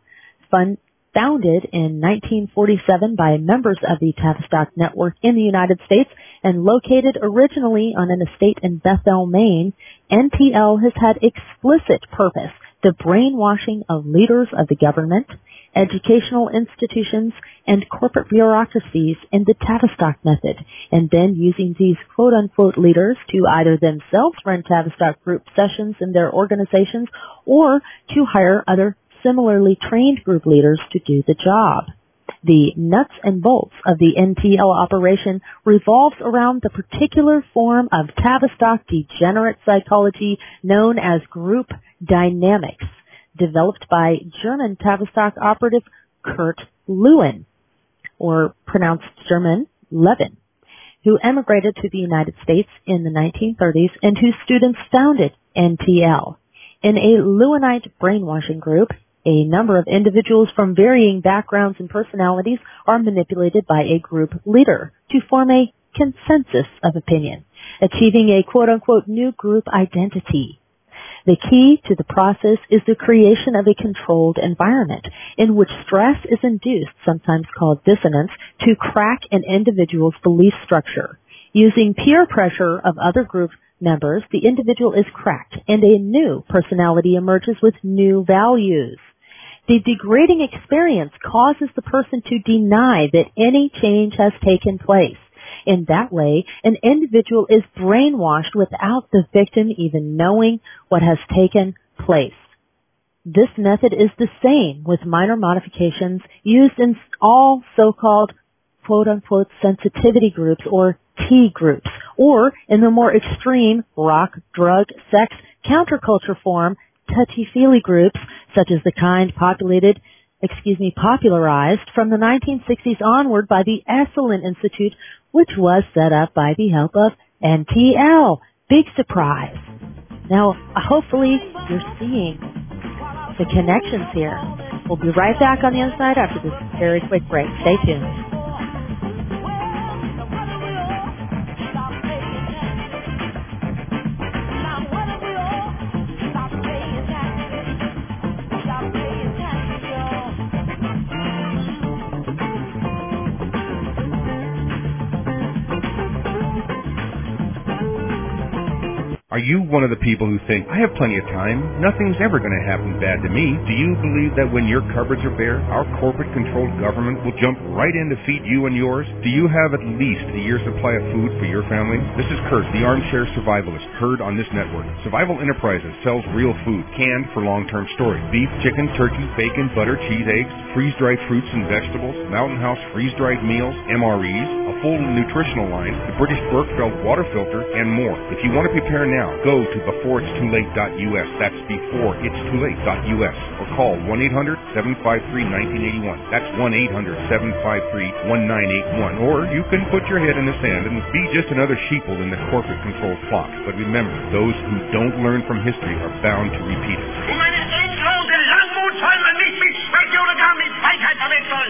Founded in 1947 by members of the Tavistock Network in the United States and located originally on an estate in Bethel, Maine, NTL has had explicit purpose, the brainwashing of leaders of the government, educational institutions, and corporate bureaucracies in the Tavistock method, and then using these quote-unquote leaders to either themselves run Tavistock group sessions in their organizations or to hire other similarly trained group leaders to do the job. The nuts and bolts of the NTL operation revolves around the particular form of Tavistock degenerate psychology known as group dynamics, developed by German Tavistock operative Kurt Lewin, or pronounced German Levin, who emigrated to the United States in the 1930s and whose students founded NTL. In a Lewinite brainwashing group, a number of individuals from varying backgrounds and personalities are manipulated by a group leader to form a consensus of opinion, achieving a quote-unquote new group identity. The key to the process is the creation of a controlled environment in which stress is induced, sometimes called dissonance, to crack an individual's belief structure. Using peer pressure of other group members, the individual is cracked and a new personality emerges with new values. The degrading experience causes the person to deny that any change has taken place. In that way, an individual is brainwashed without the victim even knowing what has taken place. This method is the same with minor modifications used in all so-called quote-unquote sensitivity groups or T groups, or in the more extreme rock, drug, sex, counterculture form, touchy-feely groups, such as the kind popularized from the 1960s onward by the Esalen Institute, which was set up by the help of NTL. Big surprise. Now, hopefully you're seeing the connections here. We'll be right back on the other side after this very quick break. Stay tuned. Are you one of the people who think, I have plenty of time, nothing's ever going to happen bad to me? Do you believe that when your cupboards are bare, our corporate-controlled government will jump right in to feed you and yours? Do you have at least a year's supply of food for your family? This is Kurt, the armchair survivalist, heard on this network. Survival Enterprises sells real food, canned for long-term storage. Beef, chicken, turkey, bacon, butter, cheese, eggs, freeze-dried fruits and vegetables, Mountain House freeze-dried meals, MREs, a full nutritional line, the British Berkefeld water filter, and more. If you want to prepare now, go to beforeitstoolate.us. That's beforeitstoolate.us. Or call 1-800-753-1981. That's 1-800-753-1981. Or you can put your head in the sand and be just another sheeple in the corporate-controlled flock. But remember, those who don't learn from history are bound to repeat it. Meine endlose Langmut soll man nicht mit Schwäche oder gar mit Feigheit verwechseln.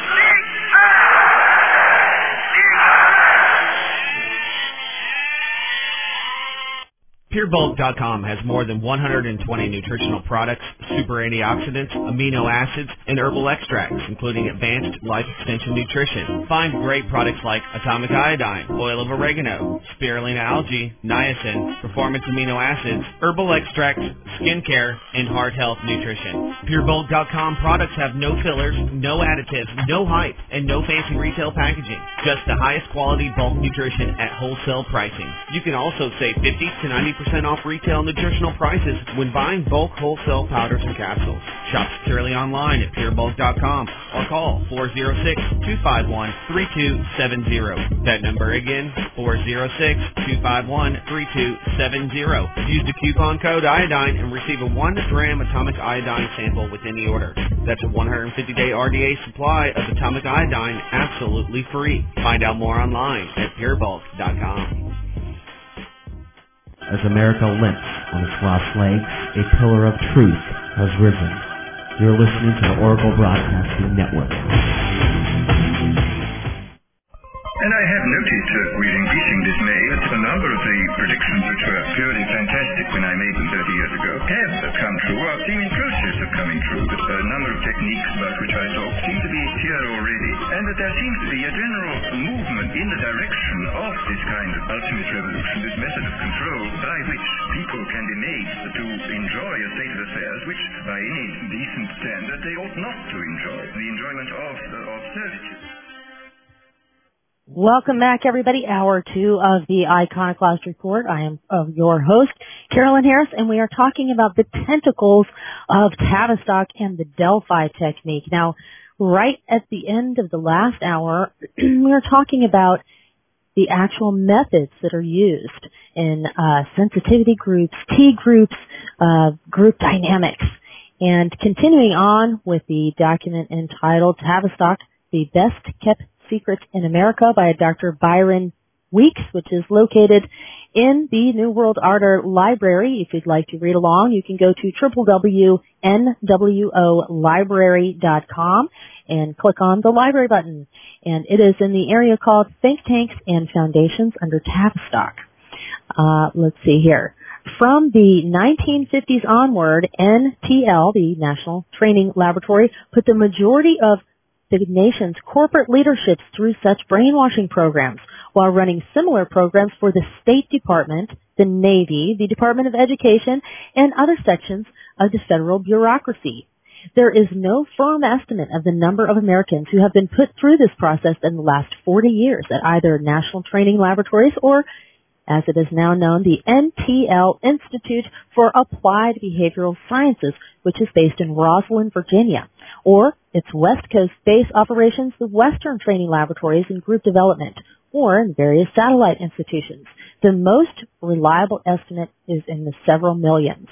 PureBulk.com has more than 120 nutritional products, super antioxidants, amino acids, and herbal extracts, including advanced life extension nutrition. Find great products like atomic iodine, oil of oregano, spirulina algae, niacin, performance amino acids, herbal extracts, skincare, and heart health nutrition. PureBulk.com products have no fillers, no additives, no hype, and no fancy retail packaging. Just the highest quality bulk nutrition at wholesale pricing. You can also save 50 to 90% off retail nutritional prices when buying bulk wholesale powders and capsules. Shop securely online at purebulk.com or call 406-251-3270. That number again, 406-251-3270. Use the coupon code iodine and receive a 1-gram atomic iodine sample with any order. That's a 150-day RDA supply of atomic iodine absolutely free. Find out more online at purebulk.com. As America limps on its last legs, a pillar of truth has risen. You're listening to the Oracle Broadcasting Network. And I have noted with increasing dismay that a number of the predictions which were purely fantastic when I made them 30 years ago have come true or seem in process of coming true. That a number of techniques about which I talked seem to be here already, and that there seems to be a general movement in the direction of this kind of ultimate revolution, this method of control by which people can be made to enjoy a state of affairs which, by any decent standard, they ought not to enjoy, the enjoyment of servitude. Welcome back, everybody. Hour 2 of the Iconoclast Report. I am your host, Carolyn Harris, and we are talking about the tentacles of Tavistock and the Delphi technique. Now, right at the end of the last hour, we were talking about the actual methods that are used in sensitivity groups, T groups, group dynamics. And continuing on with the document entitled Tavistock, the Best Kept Secrets in America by Dr. Byron Weeks, which is located in the New World Order Library. If you'd like to read along, you can go to www.nwolibrary.com and click on the library button. And it is in the area called Think Tanks and Foundations under Tavistock. Let's see here. From the 1950s onward, NTL, the National Training Laboratory, put the majority of the nation's corporate leaderships through such brainwashing programs, while running similar programs for the State Department, the Navy, the Department of Education, and other sections of the federal bureaucracy. There is no firm estimate of the number of Americans who have been put through this process in the last 40 years at either National Training Laboratories or, as it is now known, the NTL Institute for Applied Behavioral Sciences, which is based in Rosslyn, Virginia, or its West Coast base operations, the Western Training Laboratories in Group Development, or in various satellite institutions. The most reliable estimate is in the several millions.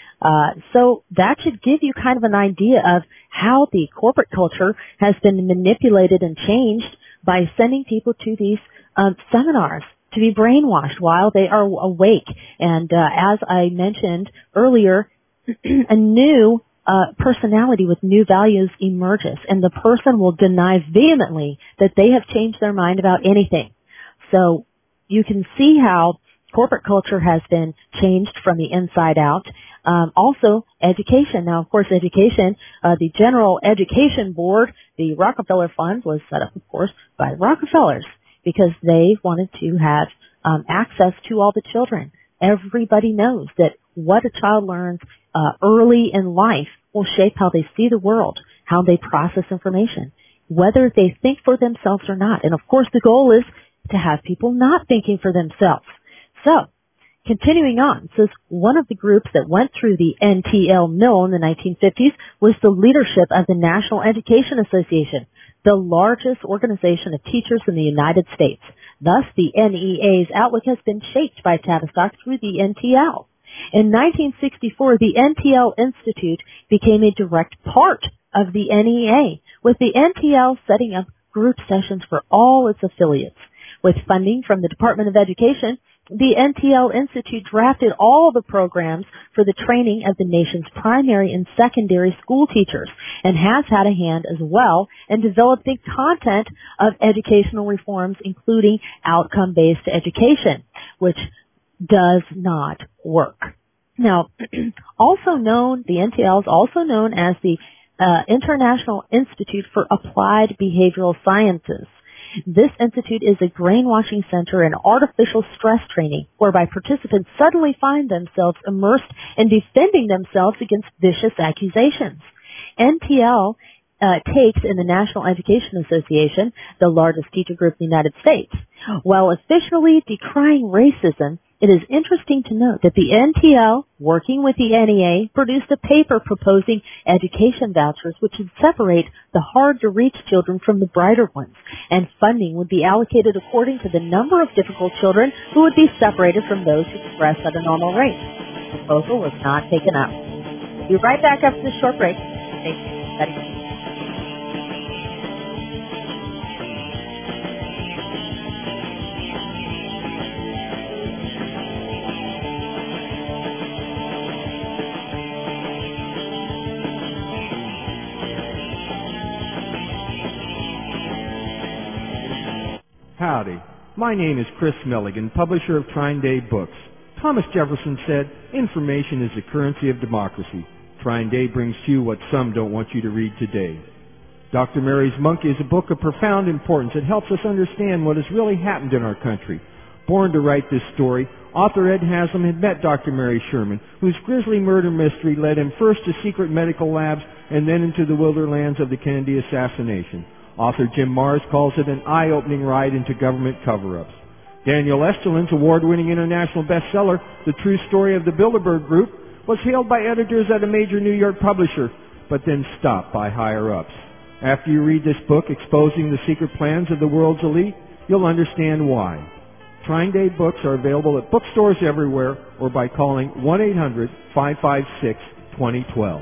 So that should give you kind of an idea of how the corporate culture has been manipulated and changed by sending people to these seminars to be brainwashed while they are awake. And as I mentioned earlier, a new personality with new values emerges, and the person will deny vehemently that they have changed their mind about anything. So you can see how corporate culture has been changed from the inside out. Also, education. Now, of course, education, the General Education Board, the Rockefeller Fund, was set up, of course, by the Rockefellers because they wanted to have access to all the children. Everybody knows that what a child learns early in life will shape how they see the world, how they process information, whether they think for themselves or not. And of course, the goal is to have people not thinking for themselves. So, continuing on, says one of the groups that went through the NTL mill in the 1950s was the leadership of the National Education Association, the largest organization of teachers in the United States. Thus, the NEA's outlook has been shaped by Tavistock through the NTL. In 1964, the NTL Institute became a direct part of the NEA, with the NTL setting up group sessions for all its affiliates. With funding from the Department of Education, the NTL Institute drafted all the programs for the training of the nation's primary and secondary school teachers and has had a hand as well in developing content of educational reforms, including outcome-based education, which does not work. Now, also known, the NTL is also known as the International Institute for Applied Behavioral Sciences. This institute is a brainwashing center and artificial stress training whereby participants suddenly find themselves immersed in defending themselves against vicious accusations. NTL takes in the National Education Association, the largest teacher group in the United States. While officially decrying racism, it is interesting to note that the NTL, working with the NEA, produced a paper proposing education vouchers which would separate the hard-to-reach children from the brighter ones, and funding would be allocated according to the number of difficult children who would be separated from those who progress at a normal rate. The proposal was not taken up. We'll be right back after this short break. Thank you. Howdy. My name is Chris Milligan, publisher of Trine Day Books. Thomas Jefferson said, information is the currency of democracy. Trine Day brings to you what some don't want you to read today. Dr. Mary's Monkey is a book of profound importance. It helps us understand what has really happened in our country. Born to write this story, author Ed Haslam had met Dr. Mary Sherman, whose grisly murder mystery led him first to secret medical labs and then into the wilderlands of the Kennedy assassination. Author Jim Marrs calls it an eye-opening ride into government cover-ups. Daniel Esterlin's award-winning international bestseller, The True Story of the Bilderberg Group, was hailed by editors at a major New York publisher, but then stopped by higher-ups. After you read this book exposing the secret plans of the world's elite, you'll understand why. Trine Day Books are available at bookstores everywhere or by calling 1-800-556-2012.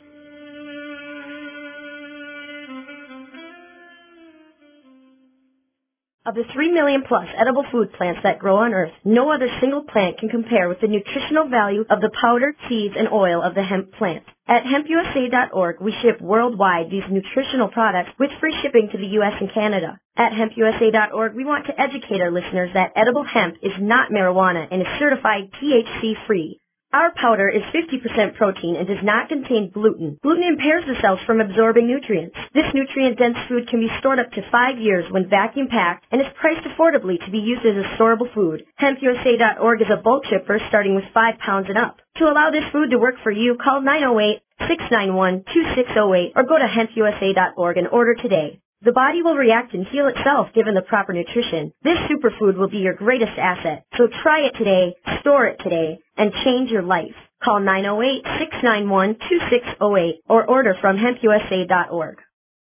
Of the 3 million plus edible food plants that grow on Earth, no other single plant can compare with the nutritional value of the powder, seeds, and oil of the hemp plant. At hempusa.org, we ship worldwide these nutritional products with free shipping to the U.S. and Canada. At hempusa.org, we want to educate our listeners that edible hemp is not marijuana and is certified THC-free. Our powder is 50% protein and does not contain gluten. Gluten impairs the cells from absorbing nutrients. This nutrient-dense food can be stored up to 5 years when vacuum-packed and is priced affordably to be used as a storable food. HempUSA.org is a bulk shipper starting with 5 pounds and up. To allow this food to work for you, call 908-691-2608 or go to hempusa.org and order today. The body will react and heal itself given the proper nutrition. This superfood will be your greatest asset. So try it today, store it today, and change your life. Call 908-691-2608 or order from hempusa.org.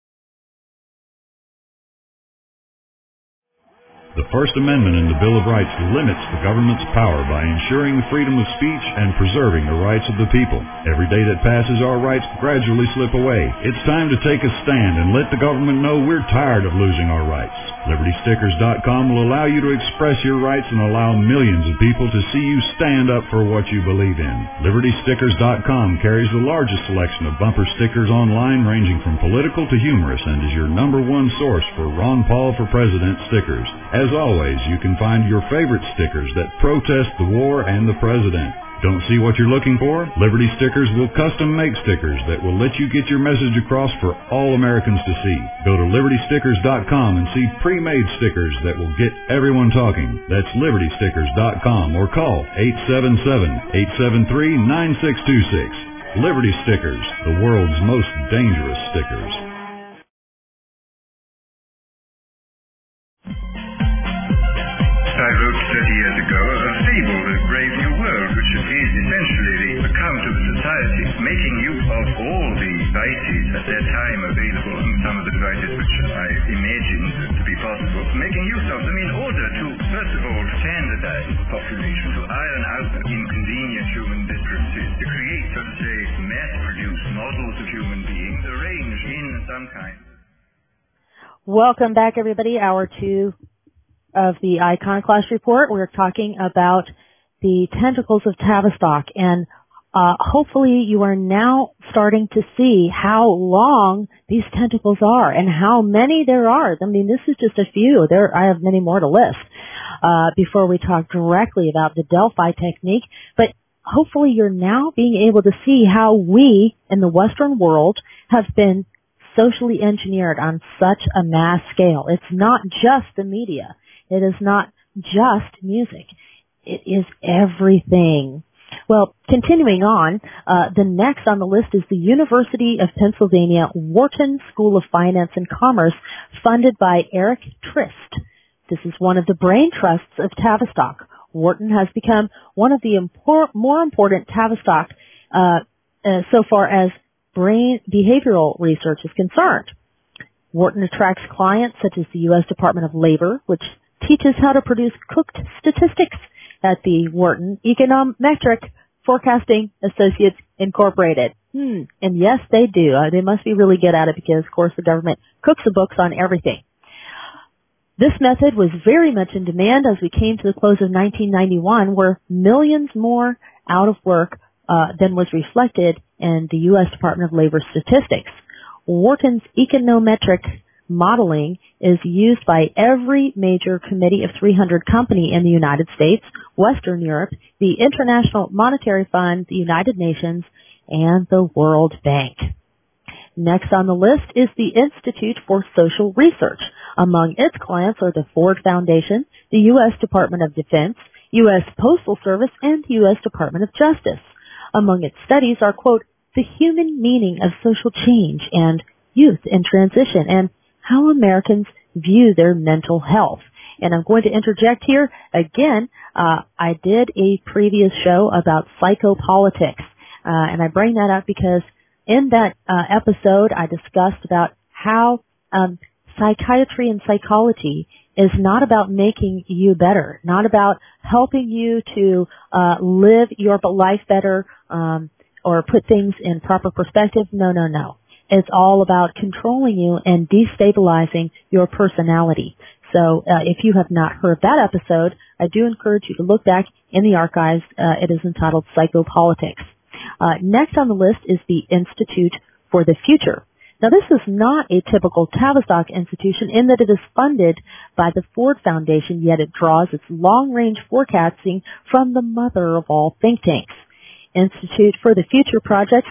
The First Amendment in the Bill of Rights limits the government's power by ensuring freedom of speech and preserving the rights of the people. Every day that passes, our rights gradually slip away. It's time to take a stand and let the government know we're tired of losing our rights. LibertyStickers.com will allow you to express your rights and allow millions of people to see you stand up for what you believe in. LibertyStickers.com carries the largest selection of bumper stickers online ranging from political to humorous and is your #1 source for Ron Paul for President stickers. As always, you can find your favorite stickers that protest the war and the president. Don't see what you're looking for? Liberty Stickers will custom make stickers that will let you get your message across for all Americans to see. Go to LibertyStickers.com and see pre-made stickers that will get everyone talking. That's LibertyStickers.com or call 877-873-9626. Liberty Stickers, the world's most dangerous stickers. I wrote 30 years ago a fable, The Brave New World, which is essentially the account of society, making use of all the devices at that time available, and some of the devices which I imagined to be possible, making use of them in order to, first of all, standardize the population, to iron out inconvenient human differences, to create, so to say, mass-produced models of human beings arranged in some kind. Welcome back, everybody. Hour 2 of the Iconoclast Report. We're talking about the tentacles of Tavistock, and hopefully you are now starting to see how long these tentacles are and how many there are. I mean, this is just a few. I have many more to list before we talk directly about the Delphi technique, but hopefully you're now being able to see how we in the Western world have been socially engineered on such a mass scale. It's not just the media. It is not just music. It is everything. Well, continuing on, the next on the list is the University of Pennsylvania Wharton School of Finance and Commerce, funded by Eric Trist. This is one of the brain trusts of Tavistock. Wharton has become one of the more important Tavistock so far as brain behavioral research is concerned. Wharton attracts clients such as the U.S. Department of Labor, which teaches how to produce cooked statistics at the Wharton Econometric Forecasting Associates Incorporated. And yes, they do. They must be really good at it because, of course, the government cooks the books on everything. This method was very much in demand as we came to the close of 1991, where millions more out of work than was reflected in the U.S. Department of Labor statistics. Wharton's econometric modeling is used by every major Committee of 300 company in the United States, Western Europe, the International Monetary Fund, the United Nations, and the World Bank. Next on the list is the Institute for Social Research. Among its clients are the Ford Foundation, the U.S. Department of Defense, U.S. Postal Service, and the U.S. Department of Justice. Among its studies are, quote, the human meaning of social change and youth in transition and how Americans view their mental health. And I'm going to interject here again. I did a previous show about psychopolitics, and I bring that up because in that episode I discussed about how psychiatry and psychology is not about making you better, not about helping you to live your life better or put things in proper perspective. No. It's all about controlling you and destabilizing your personality. So if you have not heard that episode, I do encourage you to look back in the archives. It is entitled Psychopolitics. Next on the list is the Institute for the Future. Now, this is not a typical Tavistock institution in that it is funded by the Ford Foundation, yet it draws its long-range forecasting from the mother of all think tanks. Institute for the Future projects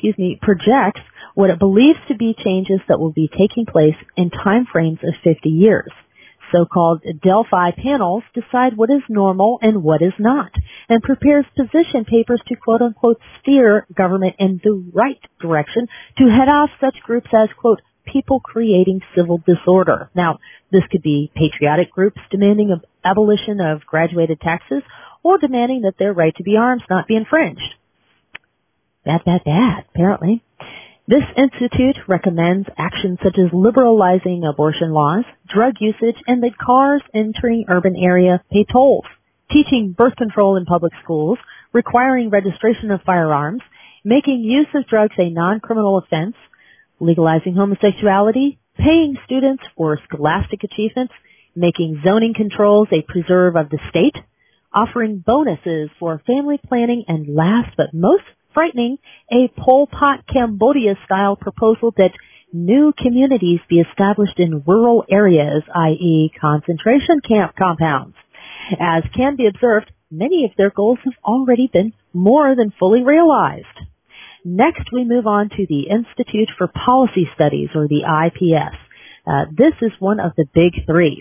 what it believes to be changes that will be taking place in time frames of 50 years. So-called Delphi panels decide what is normal and what is not, and prepares position papers to quote-unquote steer government in the right direction to head off such groups as, quote, people creating civil disorder. Now, this could be patriotic groups demanding an abolition of graduated taxes or demanding that their right to bear arms not be infringed. Bad, apparently. This institute recommends actions such as liberalizing abortion laws, drug usage, and that cars entering urban area pay tolls, teaching birth control in public schools, requiring registration of firearms, making use of drugs a non-criminal offense, legalizing homosexuality, paying students for scholastic achievements, making zoning controls a preserve of the state, offering bonuses for family planning, and last but most frightening, a Pol Pot Cambodia-style proposal that new communities be established in rural areas, i.e. concentration camp compounds. As can be observed, many of their goals have already been more than fully realized. Next, we move on to the Institute for Policy Studies, or the IPS. This is one of the big three.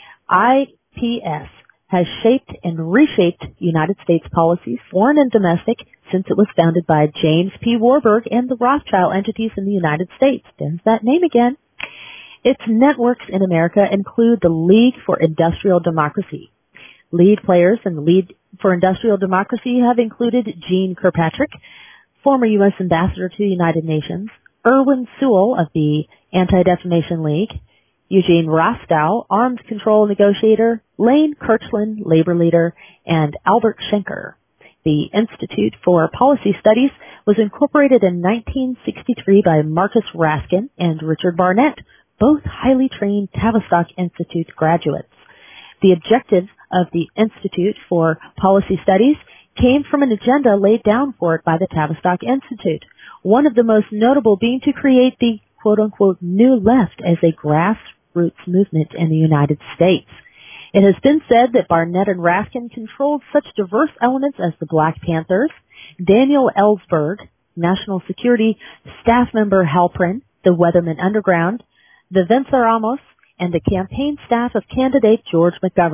IPS has shaped and reshaped United States policies, foreign and domestic, since it was founded by James P. Warburg and the Rothschild entities in the United States. There's that name again. Its networks in America include the League for Industrial Democracy. Lead players in the League for Industrial Democracy have included Gene Kirkpatrick, former U.S. Ambassador to the United Nations, Irwin Sewell of the Anti-Defamation League, Eugene Rostow, Arms Control Negotiator, Lane Kirchland, Labor Leader, and Albert Schenker. The Institute for Policy Studies was incorporated in 1963 by Marcus Raskin and Richard Barnett, both highly trained Tavistock Institute graduates. The objectives of the Institute for Policy Studies came from an agenda laid down for it by the Tavistock Institute, one of the most notable being to create the quote-unquote New Left as a grassroots movement in the United States. It has been said that Barnett and Raskin controlled such diverse elements as the Black Panthers, Daniel Ellsberg, National Security Staff Member Halprin, the Weatherman Underground, the Venceramos, and the campaign staff of candidate George McGovern.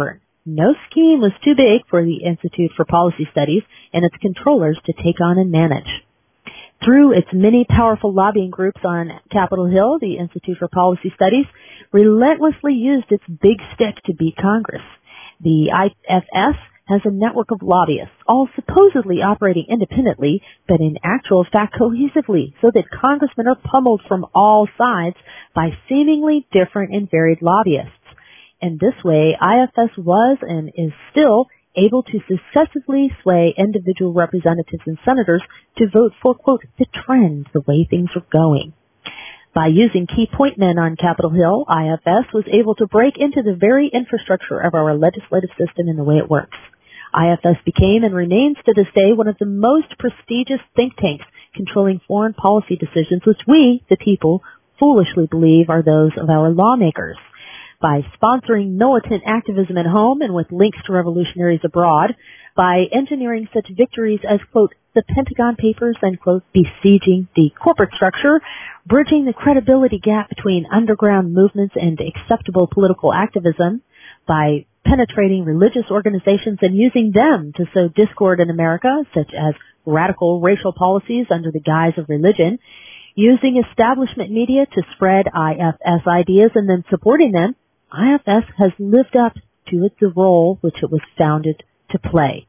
No scheme was too big for the Institute for Policy Studies and its controllers to take on and manage. Through its many powerful lobbying groups on Capitol Hill, the Institute for Policy Studies relentlessly used its big stick to beat Congress. The IFS has a network of lobbyists, all supposedly operating independently, but in actual fact cohesively, so that congressmen are pummeled from all sides by seemingly different and varied lobbyists. In this way, IFS was and is still able to successively sway individual representatives and senators to vote for, quote, the trend, the way things are going. By using key point men on Capitol Hill, IFS was able to break into the very infrastructure of our legislative system and the way it works. IFS became and remains to this day one of the most prestigious think tanks controlling foreign policy decisions, which we, the people, foolishly believe are those of our lawmakers. By sponsoring militant activism at home and with links to revolutionaries abroad, by engineering such victories as, quote, the Pentagon Papers and, quote, besieging the corporate structure, bridging the credibility gap between underground movements and acceptable political activism, by penetrating religious organizations and using them to sow discord in America, such as radical racial policies under the guise of religion, using establishment media to spread IFS ideas and then supporting them, IFS has lived up to the role which it was founded to play.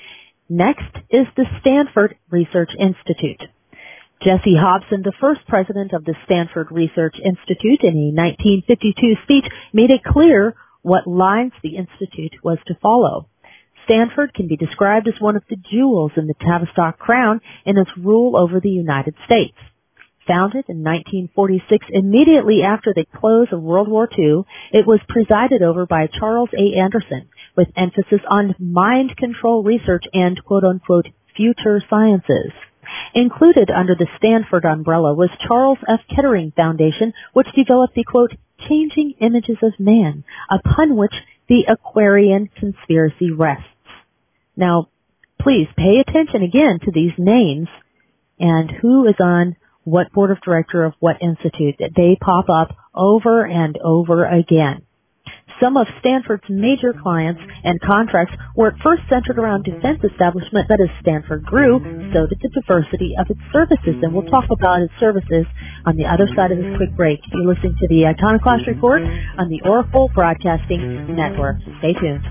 Next is the Stanford Research Institute. Jesse Hobson, the first president of the Stanford Research Institute, in a 1952 speech, made it clear what lines the institute was to follow. Stanford can be described as one of the jewels in the Tavistock crown in its rule over the United States. Founded in 1946, immediately after the close of World War II, it was presided over by Charles A. Anderson, with emphasis on mind control research and, quote-unquote, future sciences. Included under the Stanford umbrella was Charles F. Kettering Foundation, which developed the, quote, changing images of man, upon which the Aquarian conspiracy rests. Now, please pay attention again to these names and who is on what board of director of what institute. They pop up over and over again. Some of Stanford's major clients and contracts were at first centered around defense establishment, but as Stanford grew, so did the diversity of its services, and we'll talk about its services on the other side of this quick break. You're listening to the Iconoclast Report on the Oracle Broadcasting Network. Stay tuned.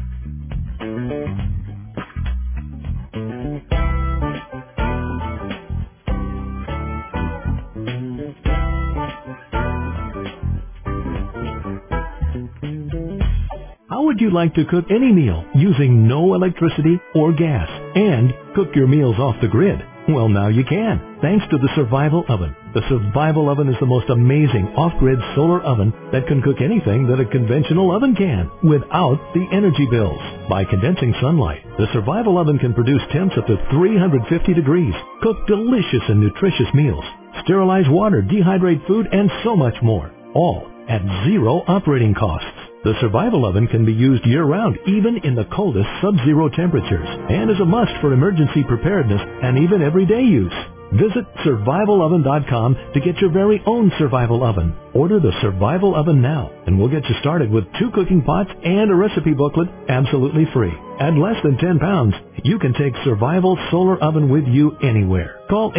How would you like to cook any meal using no electricity or gas and cook your meals off the grid? Well, now you can, thanks to the Survival Oven. The Survival Oven is the most amazing off-grid solar oven that can cook anything that a conventional oven can without the energy bills. By condensing sunlight, the Survival Oven can produce temps up to 350 degrees, cook delicious and nutritious meals, sterilize water, dehydrate food, and so much more, all at zero operating costs. The Survival Oven can be used year-round, even in the coldest sub-zero temperatures, and is a must for emergency preparedness and even everyday use. Visit survivaloven.com to get your very own Survival Oven. Order the Survival Oven now, and we'll get you started with 2 cooking pots and a recipe booklet absolutely free. At less than 10 pounds, you can take Survival Solar Oven with you anywhere. Call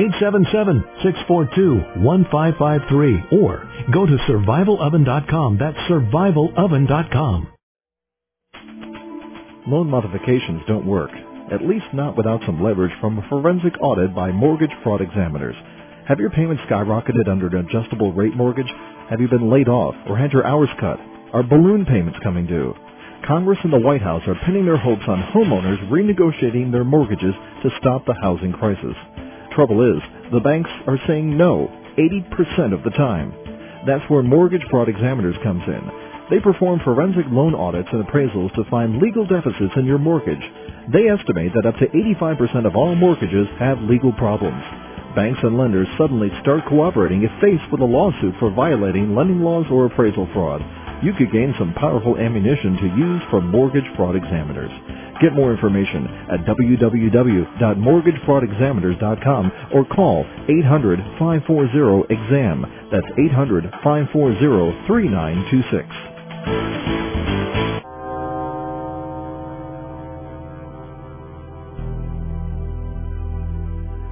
877-642-1553 or go to survivaloven.com. That's survivaloven.com. Loan modifications don't work. At least not without some leverage from a forensic audit by mortgage fraud examiners. Have your payments skyrocketed under an adjustable rate mortgage? Have you been laid off or had your hours cut? Are balloon payments coming due? Congress and the White House are pinning their hopes on homeowners renegotiating their mortgages to stop the housing crisis. Trouble is, the banks are saying no 80% of the time. That's where mortgage fraud examiners comes in. They perform forensic loan audits and appraisals to find legal deficits in your mortgage. They estimate that up to 85% of all mortgages have legal problems. Banks and lenders suddenly start cooperating if faced with a lawsuit for violating lending laws or appraisal fraud. You could gain some powerful ammunition to use from mortgage fraud examiners. Get more information at www.mortgagefraudexaminers.com or call 800-540-EXAM. That's 800-540-3926.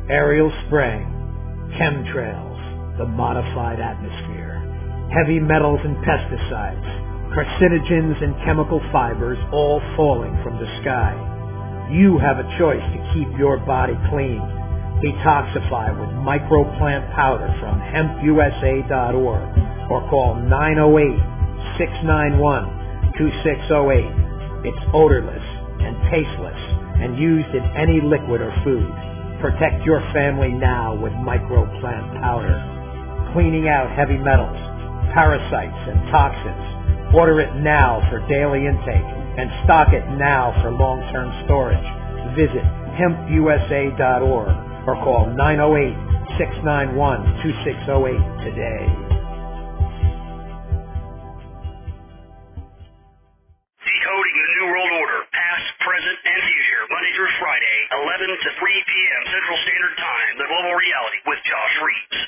aerial spraying, chemtrails, the modified atmosphere, heavy metals and pesticides, carcinogens and chemical fibers all falling from the sky. You have a choice to keep your body clean. Detoxify with microplant powder from hempusa.org or call 908-691-2608. It's odorless and tasteless and used in any liquid or food. Protect your family now with microplant powder. Cleaning out heavy metals, parasites, and toxins. Order it now for daily intake and stock it now for long-term storage. Visit hempusa.org or call 908-691-2608 today. Decoding the New World Order, past, present, and future, Monday through Friday, 11 to 3 p.m. Central Standard Time, The Global Reality with Josh Reeves.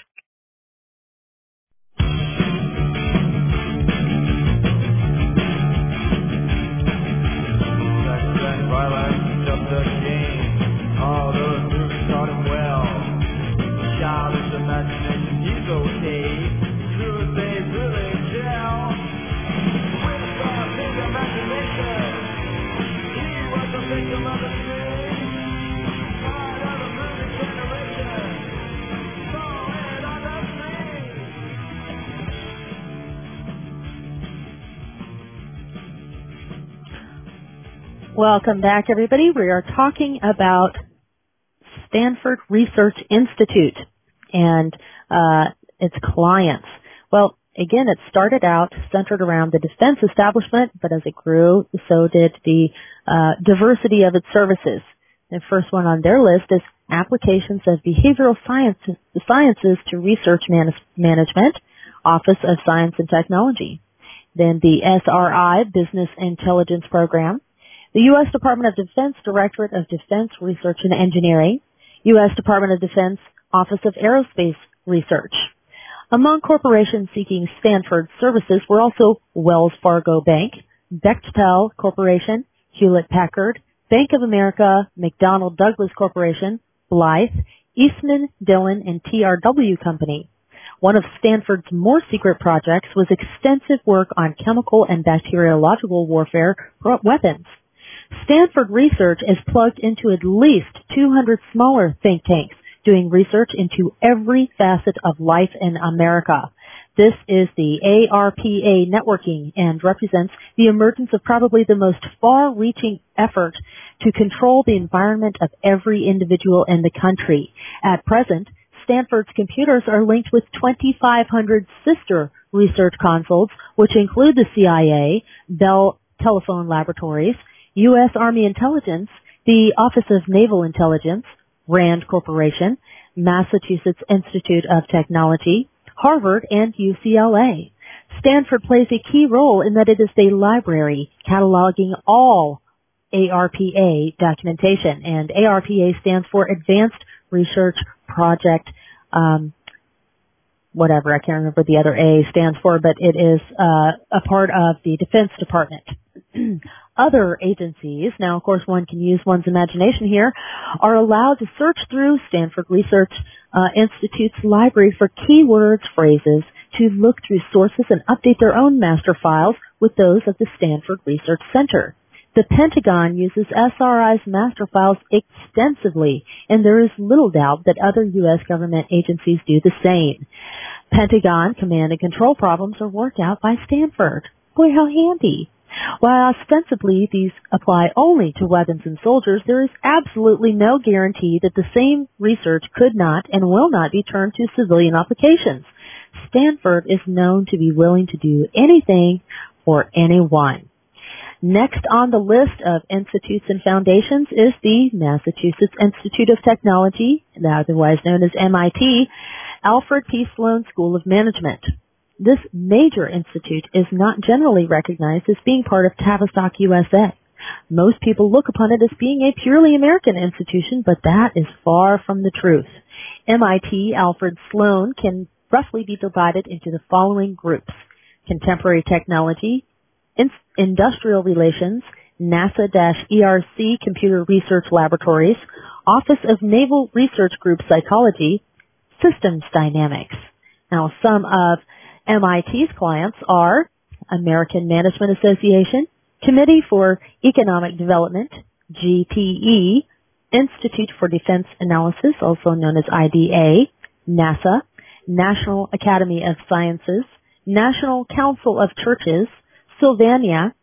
Violence of the game, all those moves taught him well. Childish imagination, he's okay. Truth they really tell. With God, his imagination, he was a victim of the street. Part of the moving generation, saw it on the street. Welcome back, everybody. We are talking about Stanford Research Institute and its clients. Well, again, it started out centered around the defense establishment, but as it grew, so did the diversity of its services. The first one on their list is applications of behavioral sciences to research management, Office of Science and Technology. Then the SRI, Business Intelligence Program. The U.S. Department of Defense Directorate of Defense Research and Engineering, U.S. Department of Defense Office of Aerospace Research. Among corporations seeking Stanford services were also Wells Fargo Bank, Bechtel Corporation, Hewlett-Packard, Bank of America, McDonnell Douglas Corporation, Blythe, Eastman, Dillon, and TRW Company. One of Stanford's more secret projects was extensive work on chemical and bacteriological warfare weapons. Stanford Research is plugged into at least 200 smaller think tanks doing research into every facet of life in America. This is the ARPA networking and represents the emergence of probably the most far-reaching effort to control the environment of every individual in the country. At present, Stanford's computers are linked with 2,500 sister research consoles, which include the CIA, Bell Telephone Laboratories, U.S. Army Intelligence, the Office of Naval Intelligence, RAND Corporation, Massachusetts Institute of Technology, Harvard, and UCLA. Stanford plays a key role in that it is a library cataloging all ARPA documentation, and ARPA stands for Advanced Research Project, whatever, I can't remember the other A stands for, but it is a part of the Defense Department. Other agencies, now of course one can use one's imagination here, are allowed to search through Stanford Research Institute's library for keywords, phrases, to look through sources and update their own master files with those of the Stanford Research Center. The Pentagon uses SRI's master files extensively, and there is little doubt that other U.S. government agencies do the same. Pentagon command and control problems are worked out by Stanford. Boy, how handy. While ostensibly these apply only to weapons and soldiers, there is absolutely no guarantee that the same research could not and will not be turned to civilian applications. Stanford is known to be willing to do anything for anyone. Next on the list of institutes and foundations is the Massachusetts Institute of Technology, otherwise known as MIT, Alfred P. Sloan School of Management. This major institute is not generally recognized as being part of Tavistock, USA. Most people look upon it as being a purely American institution, but that is far from the truth. MIT Alfred Sloan can roughly be divided into the following groups: contemporary technology, industrial relations, NASA-ERC computer research laboratories, Office of Naval Research Group Psychology, Systems Dynamics. Now, some of MIT's clients are American Management Association, Committee for Economic Development, GPE, Institute for Defense Analysis, also known as IDA, NASA, National Academy of Sciences, National Council of Churches, Sylvania,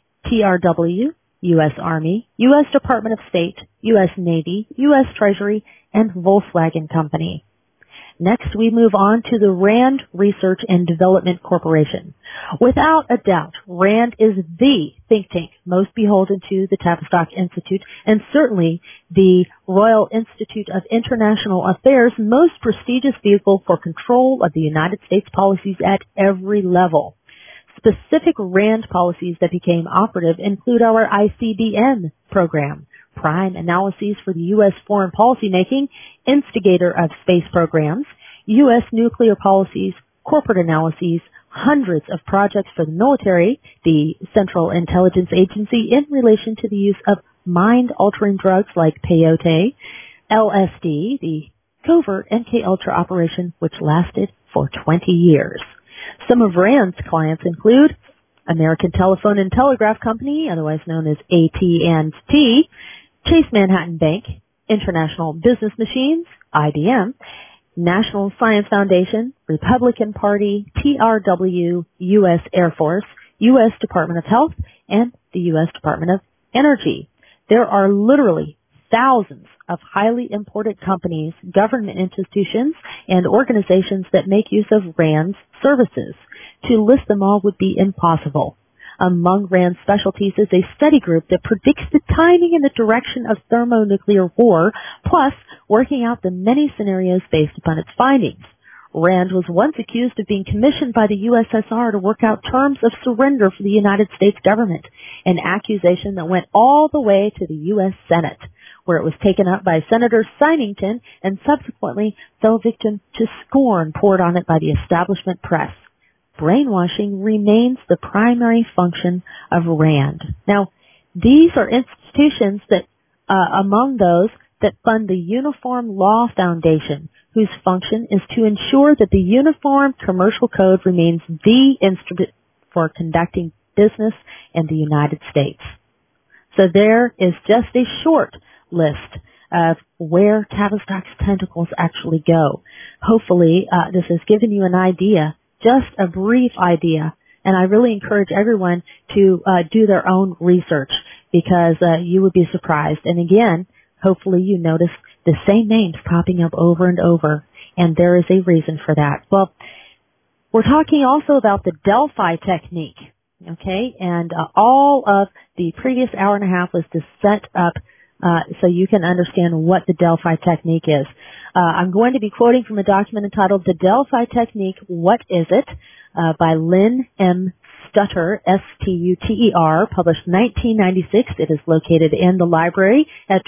TRW, U.S. Army, U.S. Department of State, U.S. Navy, U.S. Treasury, and Volkswagen Company. Next, we move on to the RAND Research and Development Corporation. Without a doubt, RAND is the think tank most beholden to the Tavistock Institute and certainly the Royal Institute of International Affairs' most prestigious vehicle for control of the United States policies at every level. Specific RAND policies that became operative include our ICBM program, prime analyses for the U.S. foreign policy making, instigator of space programs, U.S. nuclear policies, corporate analyses, hundreds of projects for the military, the Central Intelligence Agency in relation to the use of mind-altering drugs like peyote, LSD, the covert MKUltra operation which lasted for 20 years. Some of RAND's clients include American Telephone and Telegraph Company, otherwise known as AT&T, Chase Manhattan Bank, International Business Machines, IBM, National Science Foundation, Republican Party, TRW, U.S. Air Force, U.S. Department of Health, and the U.S. Department of Energy. There are literally thousands of highly important companies, government institutions, and organizations that make use of RAND's services. To list them all would be impossible. Among RAND's specialties is a study group that predicts the timing and the direction of thermonuclear war, plus working out the many scenarios based upon its findings. RAND was once accused of being commissioned by the USSR to work out terms of surrender for the United States government, an accusation that went all the way to the U.S. Senate, where it was taken up by Senator Symington and subsequently fell victim to scorn poured on it by the establishment press. Brainwashing remains the primary function of RAND. Now, these are institutions that, among those that fund the Uniform Law Foundation, whose function is to ensure that the Uniform Commercial Code remains the instrument for conducting business in the United States. So there is just a short list of where Tavistock's tentacles actually go. Hopefully, this has given you an idea, just a brief idea, and I really encourage everyone to do their own research because you would be surprised. And again, hopefully you notice the same names popping up over and over, and there is a reason for that. Well, we're talking also about the Delphi technique, okay? And all of the previous hour and a half was to set up so you can understand what the Delphi technique is. I'm going to be quoting from a document entitled The Delphi Technique, What Is It? By Lynn M. Stutter, S-T-U-T-E-R, published 1996. It is located in the library at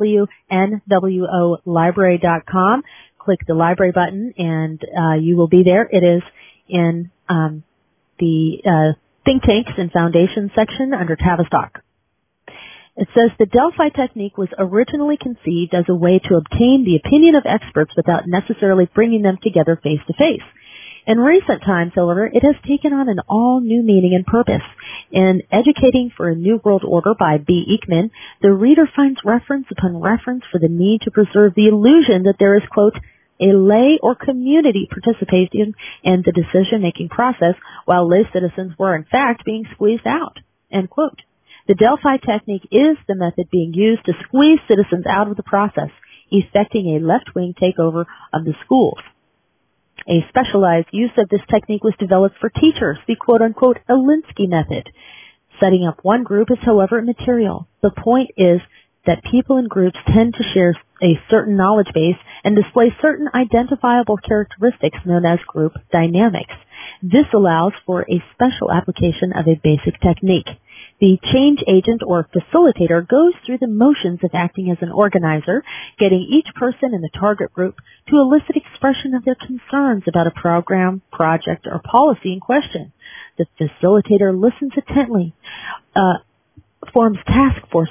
www.nwolibrary.com. Click the library button and you will be there. It is in the Think Tanks and Foundations section under Tavistock. It says the Delphi technique was originally conceived as a way to obtain the opinion of experts without necessarily bringing them together face to face. In recent times, however, it has taken on an all-new meaning and purpose. In Educating for a New World Order by B. Eakman, the reader finds reference upon reference for the need to preserve the illusion that there is, quote, a lay or community participating in the decision-making process while lay citizens were, in fact, being squeezed out, end quote. The Delphi technique is the method being used to squeeze citizens out of the process, effecting a left-wing takeover of the schools. A specialized use of this technique was developed for teachers, the quote-unquote Alinsky method. Setting up one group is, however, immaterial. The point is that people in groups tend to share a certain knowledge base and display certain identifiable characteristics known as group dynamics. This allows for a special application of a basic technique. The change agent or facilitator goes through the motions of acting as an organizer, getting each person in the target group to elicit expression of their concerns about a program, project, or policy in question. The facilitator listens intently, forms task forces,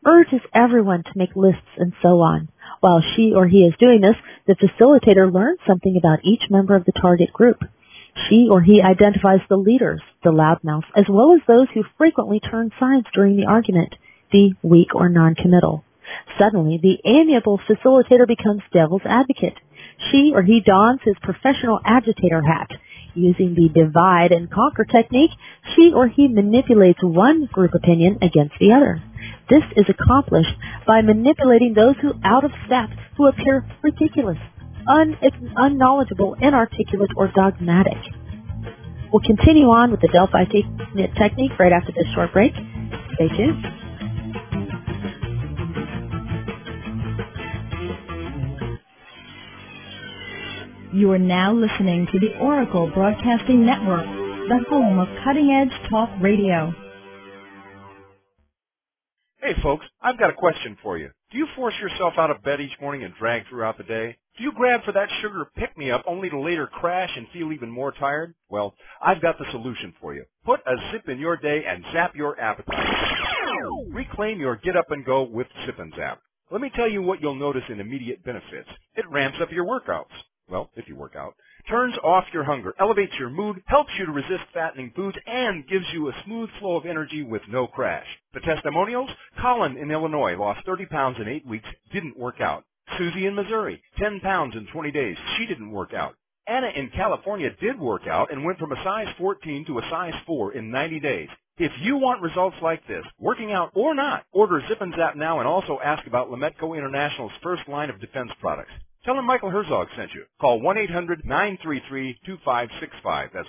urges everyone to make lists and so on. While she or he is doing this, the facilitator learns something about each member of the target group. She or he identifies the leaders, the loudmouths, as well as those who frequently turn sides during the argument, the weak or non-committal. Suddenly, the amiable facilitator becomes devil's advocate. She or he dons his professional agitator hat. Using the divide and conquer technique, she or he manipulates one group opinion against the other. This is accomplished by manipulating those who out of step, who appear ridiculous, unknowledgeable, inarticulate, or dogmatic. We'll continue on with the Delphi technique right after this short break. Stay tuned. You are now listening to the Oracle Broadcasting Network, the home of cutting-edge talk radio. Hey folks, I've got a question for you. Do you force yourself out of bed each morning and drag throughout the day? Do you grab for that sugar pick-me-up only to later crash and feel even more tired? Well, I've got the solution for you. Put a zip in your day and zap your appetite. Reclaim your get up and go with Zip and Zap. Let me tell you what you'll notice in immediate benefits. It ramps up your workouts. Well, if you work out, turns off your hunger, elevates your mood, helps you to resist fattening foods, and gives you a smooth flow of energy with no crash. The testimonials? Colin in Illinois lost 30 pounds in 8 weeks, didn't work out. Susie in Missouri, 10 pounds in 20 days, she didn't work out. Anna in California did work out and went from a size 14 to a size 4 in 90 days. If you want results like this, working out or not, order Zip and Zap now and also ask about Lametco International's first line of defense products. Tell them Michael Herzog sent you. Call 1-800-933-2565. That's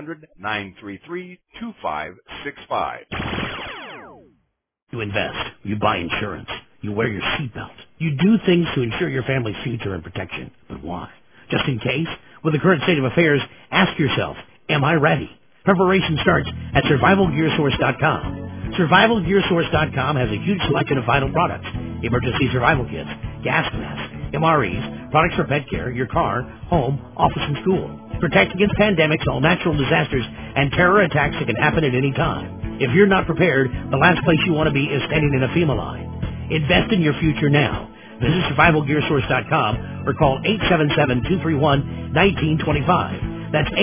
1-800-933-2565. You invest. You buy insurance. You wear your seatbelt. You do things to ensure your family's future and protection. But why? Just in case? With the current state of affairs, ask yourself, am I ready? Preparation starts at SurvivalGearSource.com. SurvivalGearSource.com has a huge selection of vital products, emergency survival kits, gas masks, MREs, products for pet care, your car, home, office, and school. Protect against pandemics, all natural disasters, and terror attacks that can happen at any time. If you're not prepared, the last place you want to be is standing in a FEMA line. Invest in your future now. Visit SurvivalGearSource.com or call 877-231-1925. That's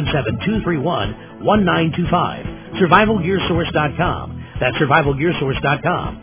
877-231-1925. SurvivalGearSource.com. That's SurvivalGearSource.com.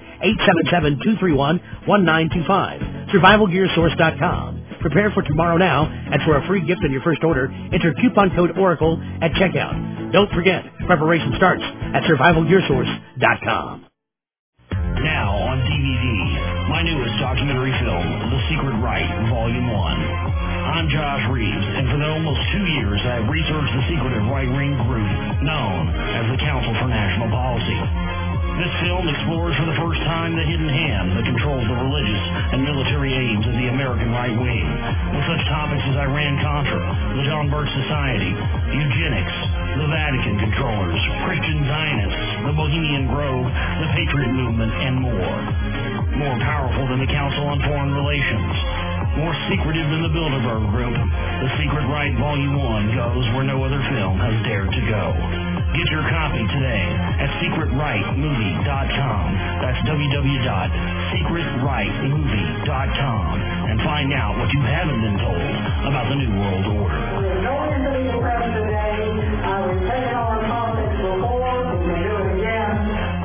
877-231-1925. SurvivalGearSource.com. Prepare for tomorrow now, and for a free gift on your first order, enter coupon code Oracle at checkout. Don't forget, preparation starts at SurvivalGearSource.com. Now on DVD, my newest documentary film, The Secret Right, Volume 1. I'm Josh Reeves, and for almost 2 years I have researched the secretive right-wing group known as the Council for National Policy. This film explores for the first time the hidden hand that controls the religious and military aims of the American right wing, with such topics as Iran-Contra, the John Birch Society, eugenics, the Vatican controllers, Christian Zionists, the Bohemian Grove, the Patriot Movement, and more. More powerful than the Council on Foreign Relations. More secretive than the Bilderberg Group. The Secret Right Volume 1 goes where no other film has dared to go. Get your copy today at secretrightmovie.com. That's www.secretrightmovie.com. And find out what you haven't been told about the New World Order. We're going into the press today. We've taken on politics before. We may do it again.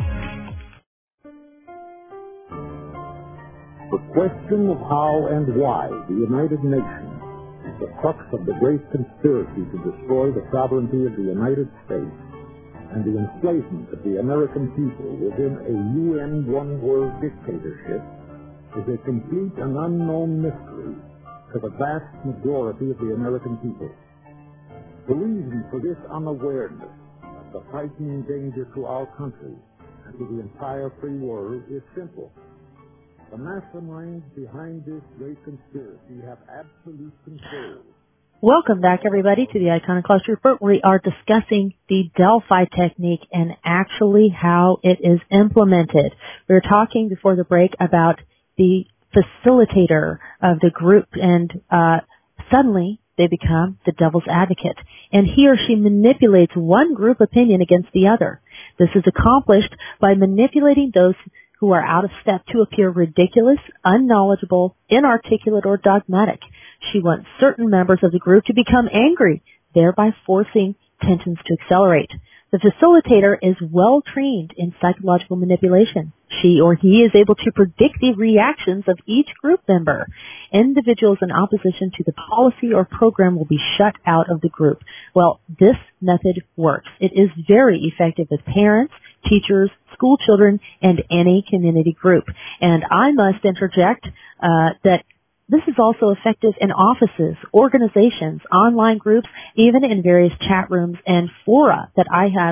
The question of how and why the United Nations, the crux of the great conspiracy to destroy the sovereignty of the United States and the enslavement of the American people within a UN one-world dictatorship, is a complete and unknown mystery to the vast majority of the American people. The reason for this unawareness of the frightening danger to our country and to the entire free world is simple. The masterminds behind this great conspiracy have absolute control. Welcome back, everybody, to the Iconoclast Report. We are discussing the Delphi technique and actually how it is implemented. We were talking before the break about the facilitator of the group, and suddenly they become the devil's advocate. And he or she manipulates one group opinion against the other. This is accomplished by manipulating those who are out of step to appear ridiculous, unknowledgeable, inarticulate, or dogmatic. She wants certain members of the group to become angry, thereby forcing tensions to accelerate. The facilitator is well trained in psychological manipulation. She or he is able to predict the reactions of each group member. Individuals in opposition to the policy or program will be shut out of the group. Well, this method works. It is very effective with parents, teachers, school children, and any community group. And I must interject that this is also effective in offices, organizations, online groups, even in various chat rooms and fora that I have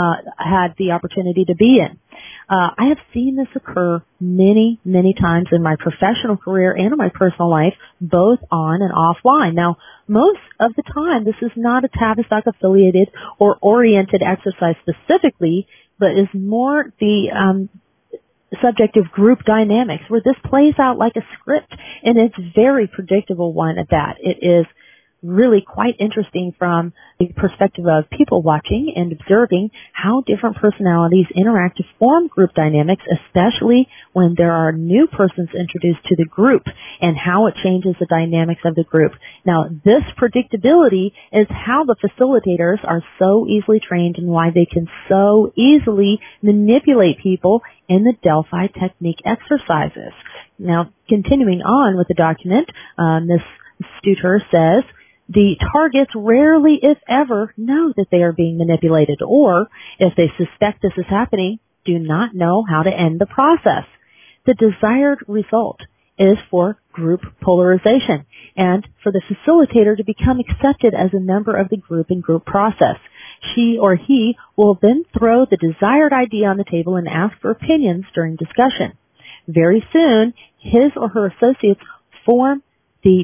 had the opportunity to be in. I have seen this occur many, many times in my professional career and in my personal life, both on and offline. Now, most of the time, this is not a Tavistock affiliated or oriented exercise specifically, but is more the subject of group dynamics, where this plays out like a script, and it's very predictable one at that. It is really quite interesting from the perspective of people watching and observing how different personalities interact to form group dynamics, especially when there are new persons introduced to the group, and how it changes the dynamics of the group. Now, this predictability is how the facilitators are so easily trained and why they can so easily manipulate people in the Delphi technique exercises. Now, continuing on with the document, Ms. Stuter says, the targets rarely, if ever, know that they are being manipulated, or if they suspect this is happening, do not know how to end the process. The desired result is for group polarization and for the facilitator to become accepted as a member of the group and group process. She or he will then throw the desired idea on the table and ask for opinions during discussion. Very soon, his or her associates from the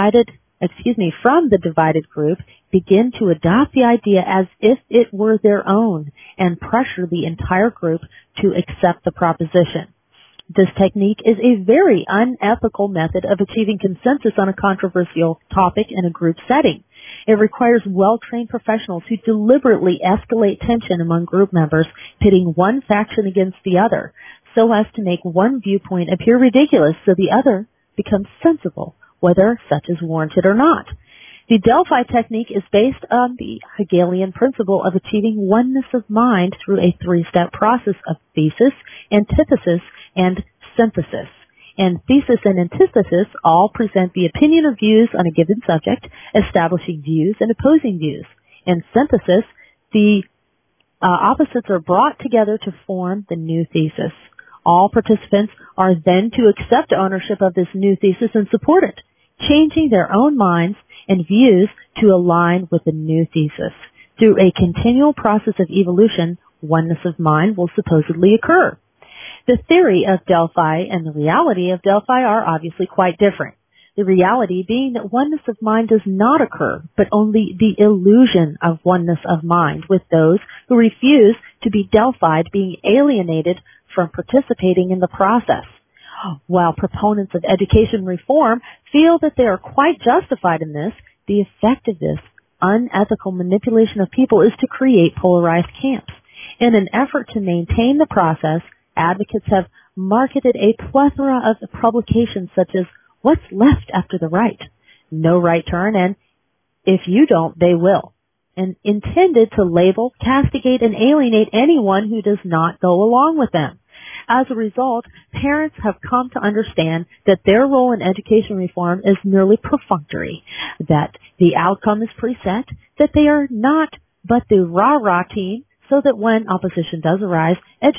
divided group begin to adopt the idea as if it were their own and pressure the entire group to accept the proposition. This technique is a very unethical method of achieving consensus on a controversial topic in a group setting. It requires well-trained professionals who deliberately escalate tension among group members, pitting one faction against the other, so as to make one viewpoint appear ridiculous so the other becomes sensible, whether such is warranted or not. The Delphi technique is based on the Hegelian principle of achieving oneness of mind through a three-step process of thesis, antithesis, and synthesis. And thesis and antithesis all present the opinion or views on a given subject, establishing views and opposing views. In synthesis, the opposites are brought together to form the new thesis. All participants are then to accept ownership of this new thesis and support it, changing their own minds and views to align with the new thesis. Through a continual process of evolution, oneness of mind will supposedly occur. The theory of Delphi and the reality of Delphi are obviously quite different. The reality being that oneness of mind does not occur, but only the illusion of oneness of mind, with those who refuse to be Delphied being alienated from participating in the process. While proponents of education reform feel that they are quite justified in this, the effect of this unethical manipulation of people is to create polarized camps. In an effort to maintain the process, advocates have marketed a plethora of publications such as What's Left After the Right, No Right Turn, and If You Don't, They Will, and intended to label, castigate, and alienate anyone who does not go along with them. As a result, parents have come to understand that their role in education reform is merely perfunctory, that the outcome is preset, that they are not but the rah-rah team, so that when opposition does arise,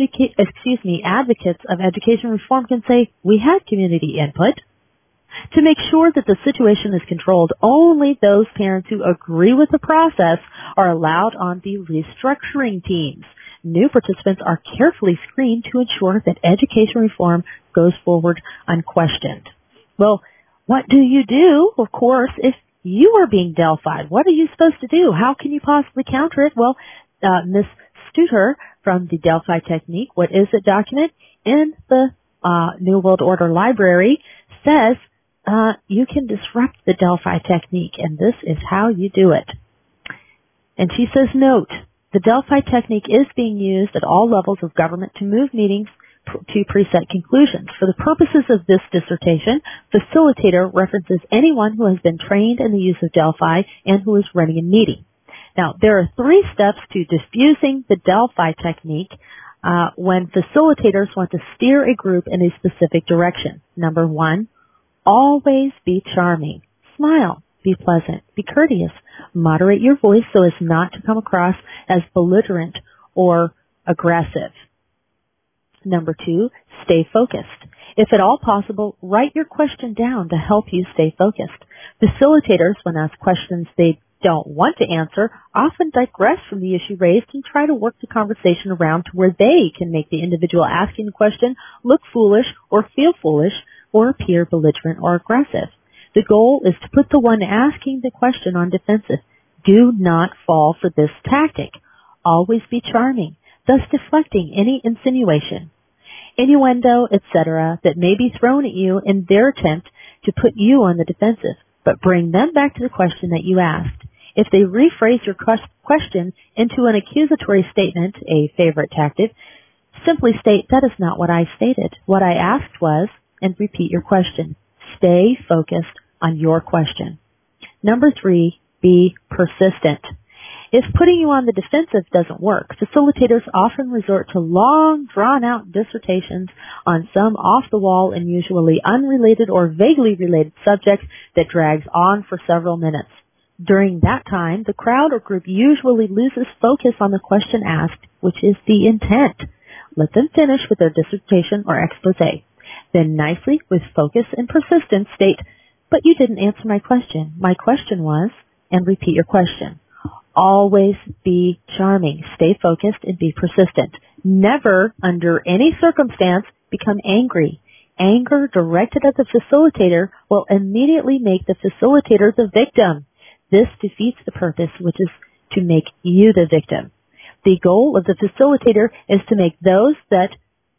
advocates of education reform can say, we had community input. To make sure that the situation is controlled, only those parents who agree with the process are allowed on the restructuring teams. New participants are carefully screened to ensure that education reform goes forward unquestioned. Well, what do you do, of course, if you are being Delphied? What are you supposed to do? How can you possibly counter it? Well, Ms. Stuter from the Delphi Technique, What Is It document in the New World Order Library says you can disrupt the Delphi Technique, and this is how you do it. And she says, note, the Delphi Technique is being used at all levels of government to move meetings to preset conclusions. For the purposes of this dissertation, facilitator references anyone who has been trained in the use of Delphi and who is running a meeting. Now, there are 3 steps to diffusing the Delphi technique when facilitators want to steer a group in a specific direction. Number 1, always be charming. Smile. Be pleasant. Be courteous. Moderate your voice so as not to come across as belligerent or aggressive. Number 2, stay focused. If at all possible, write your question down to help you stay focused. Facilitators, when asked questions they don't want to answer, often digress from the issue raised and try to work the conversation around to where they can make the individual asking the question look foolish or feel foolish or appear belligerent or aggressive. The goal is to put the one asking the question on defensive. Do not fall for this tactic. Always be charming, thus deflecting any insinuation, innuendo, etc. that may be thrown at you in their attempt to put you on the defensive, but bring them back to the question that you asked. If they rephrase your question into an accusatory statement, a favorite tactic, simply state, that is not what I stated. What I asked was, and repeat your question. Stay focused on your question. Number 3, be persistent. If putting you on the defensive doesn't work, facilitators often resort to long, drawn-out dissertations on some off-the-wall and usually unrelated or vaguely related subject that drags on for several minutes. During that time, the crowd or group usually loses focus on the question asked, which is the intent. Let them finish with their dissertation or expose. Then nicely, with focus and persistence, state, but you didn't answer my question. My question was, and repeat your question. Always be charming. Stay focused and be persistent. Never, under any circumstance, become angry. Anger directed at the facilitator will immediately make the facilitator the victim. This defeats the purpose, which is to make you the victim. The goal of the facilitator is to make those that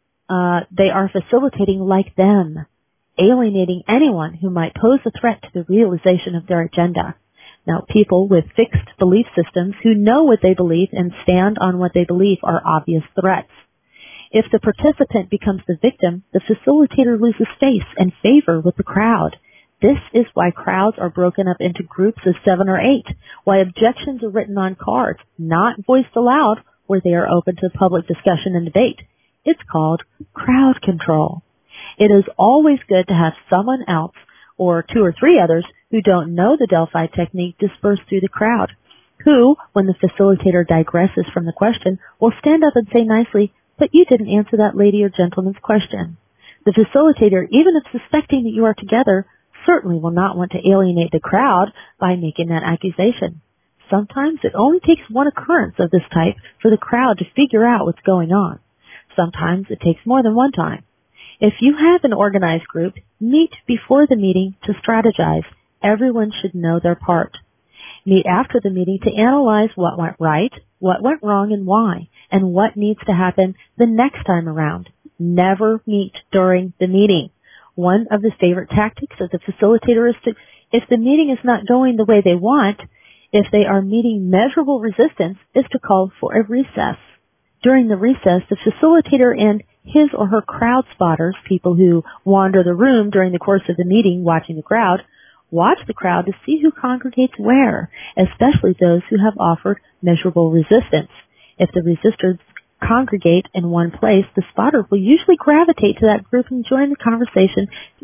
they are facilitating like them, alienating anyone who might pose a threat to the realization of their agenda. Now, people with fixed belief systems who know what they believe and stand on what they believe are obvious threats. If the participant becomes the victim, the facilitator loses face and favor with the crowd. This is why crowds are broken up into groups of 7 or 8, why objections are written on cards, not voiced aloud, where they are open to public discussion and debate. It's called crowd control. It is always good to have someone else, or 2 or 3 others, who don't know the Delphi technique disperse through the crowd, who, when the facilitator digresses from the question, will stand up and say nicely, but you didn't answer that lady or gentleman's question. The facilitator, even if suspecting that you are together, certainly will not want to alienate the crowd by making that accusation. Sometimes it only takes one occurrence of this type for the crowd to figure out what's going on. Sometimes it takes more than one time. If you have an organized group, meet before the meeting to strategize. Everyone should know their part. Meet after the meeting to analyze what went right, what went wrong and why, and what needs to happen the next time around. Never meet during the meeting. One of the favorite tactics of the facilitator is to, if the meeting is not going the way they want, if they are meeting measurable resistance, is to call for a recess. During the recess, the facilitator and his or her crowd spotters, people who wander the room during the course of the meeting watching the crowd, watch the crowd to see who congregates where, especially those who have offered measurable resistance. If the resistors congregate in one place, the spotter will usually gravitate to that group and join the conversation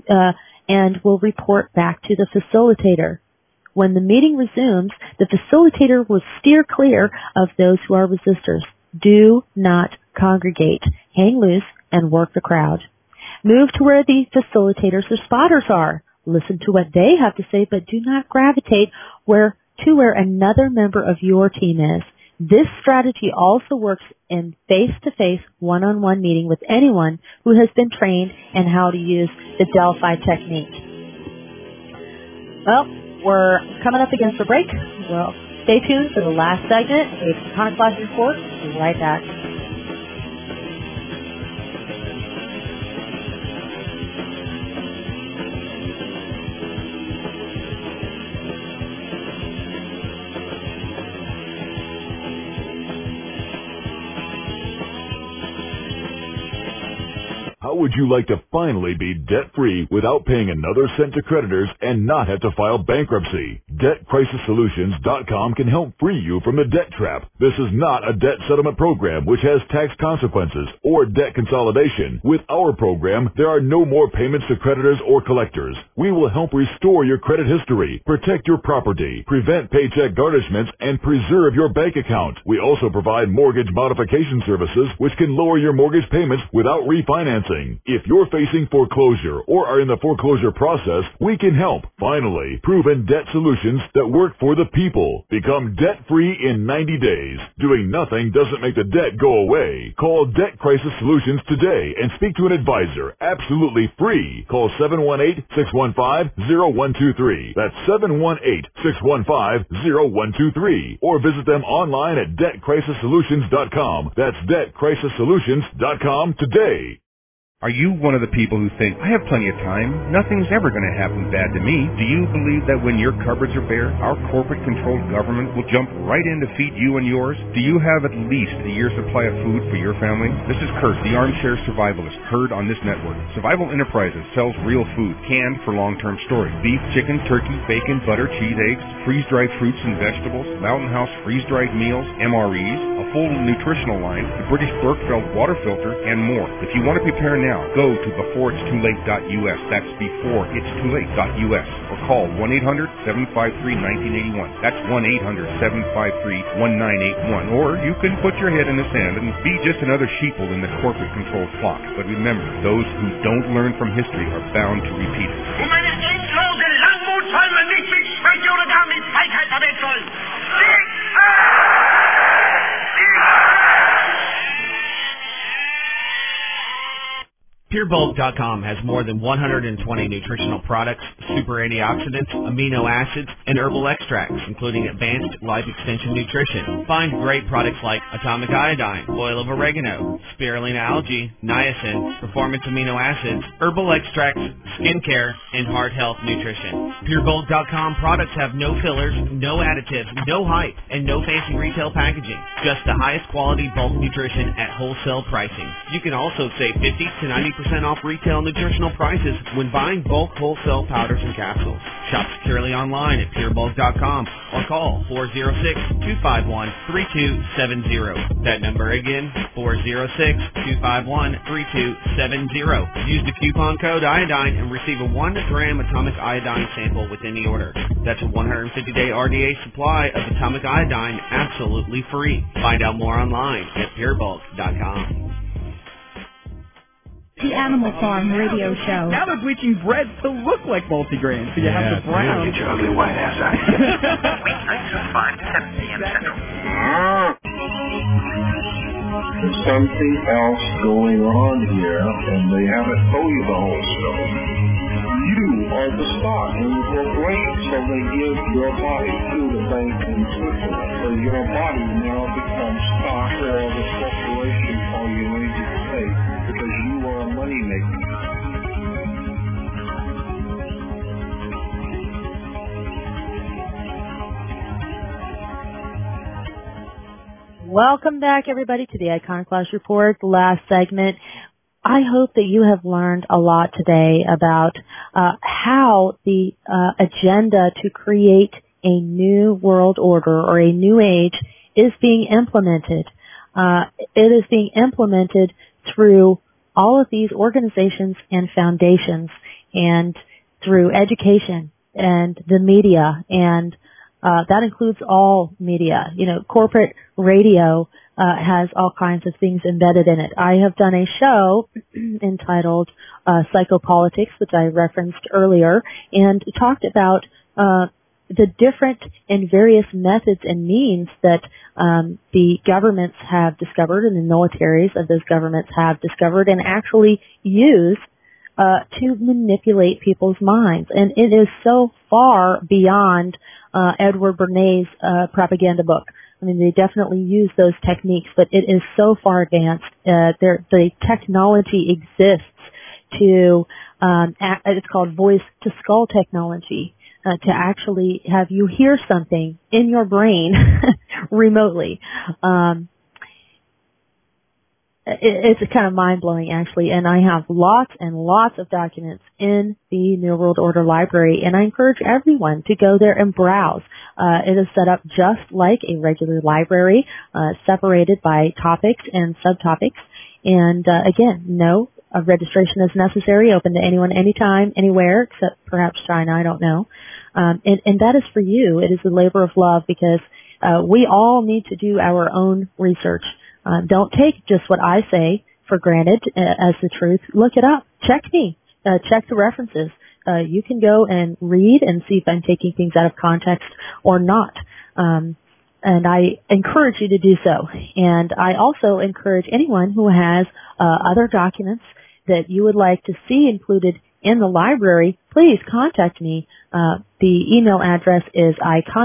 and will report back to the facilitator. When the meeting resumes, the facilitator will steer clear of those who are resistors. Do not congregate. Hang loose and work the crowd. Move to where the facilitators or spotters are. Listen to what they have to say, but do not gravitate where another member of your team is. This strategy also works in face-to-face, one-on-one meeting with anyone who has been trained in how to use the Delphi technique. Well, we're coming up against the break. Well, stay tuned for the last segment. It's Iconoclastic Report. We'll be right back. How would you like to finally be debt-free without paying another cent to creditors and not have to file bankruptcy? DebtCrisisSolutions.com can help free you from the debt trap. This is not a debt settlement program which has tax consequences or debt consolidation. With our program, there are no more payments to creditors or collectors. We will help restore your credit history, protect your property, prevent paycheck garnishments, and preserve your bank account. We also provide mortgage modification services which can lower your mortgage payments without refinancing. If you're facing foreclosure or are in the foreclosure process, we can help. Finally, proven debt solutions that work for the people. Become debt-free in 90 days. Doing nothing doesn't make the debt go away. Call Debt Crisis Solutions today and speak to an advisor absolutely free. Call 718-615-0123. That's 718-615-0123. Or visit them online at DebtCrisisSolutions.com. That's DebtCrisisSolutions.com today. Are you one of the people who think, I have plenty of time, nothing's ever going to happen bad to me? Do you believe that when your cupboards are bare, our corporate-controlled government will jump right in to feed you and yours? Do you have at least a year's supply of food for your family? This is Kurt, the armchair survivalist, heard on this network. Survival Enterprises sells real food, canned for long-term storage. Beef, chicken, turkey, bacon, butter, cheese, eggs, freeze-dried fruits and vegetables, Mountain House freeze-dried meals, MREs, a full nutritional line, the British Berkefeld water filter, and more. If you want to prepare now, go to beforeitstoolate.us. That's beforeitstoolate.us. Or call 1-800-753-1981. That's 1-800-753-1981. Or you can put your head in the sand and be just another sheeple in the corporate-controlled flock. But remember, those who don't learn from history are bound to repeat it. Meine endlose Langmut soll man nicht mit Schwäche oder gar mit Feigheit verwechseln. PureBulk.com has more than 120 nutritional products, super antioxidants, amino acids, and herbal extracts, including advanced life extension nutrition. Find great products like atomic iodine, oil of oregano, spirulina algae, niacin, performance amino acids, herbal extracts, skincare, and heart health nutrition. PureBulk.com products have no fillers, no additives, no hype, and no fancy retail packaging. Just the highest quality bulk nutrition at wholesale pricing. You can also save 50 to 90% off retail nutritional prices when buying bulk wholesale powders and capsules. Shop securely online at purebulk.com or call 406-251-3270. That number again, 406-251-3270. Use the coupon code iodine and receive a 1-gram atomic iodine sample with any order. That's a 150-day RDA supply of atomic iodine absolutely free. Find out more online at purebulk.com. The Animal Farm radio show. Now they're bleaching bread to look like multigrain, so you have the brown. Get your ugly white ass out of here. Weeknights from 5 to 7 p.m. Central. There's something else going on here, and they haven't told you the whole story. You are the stock in the corporation, so they give your body to the bank and Switzerland. So your body now becomes stock for the corporation or you need to pay because you are a money maker. Welcome back, everybody, to the Iconoclast Report, the last segment. I hope that you have learned a lot today about how the agenda to create a new world order or a new age is being implemented. It is being implemented through all of these organizations and foundations and through education and the media, and that includes all media. You know, corporate radio has all kinds of things embedded in it. I have done a show entitled Psychopolitics, which I referenced earlier, and talked about the different and various methods and means that the governments have discovered and the militaries of those governments have discovered and actually use to manipulate people's minds. And it is so far beyond Edward Bernays' propaganda book. I mean, they definitely use those techniques, but it is so far advanced. The technology exists to, it's called voice-to-skull technology, to actually have you hear something in your brain remotely. it's kind of mind-blowing, actually, and I have lots and lots of documents in the New World Order Library, and I encourage everyone to go there and browse. It is set up just like a regular library, separated by topics and subtopics, and again, no registration is necessary, open to anyone, anytime, anywhere, except perhaps China, I don't know. And that is for you. It is a labor of love because we all need to do our own research. Don't take just what I say for granted as the truth. Look it up. Check me. Check the references. You can go and read and see if I'm taking things out of context or not. And I encourage you to do so. And I also encourage anyone who has other documents that you would like to see included in the library, please contact me. The email address is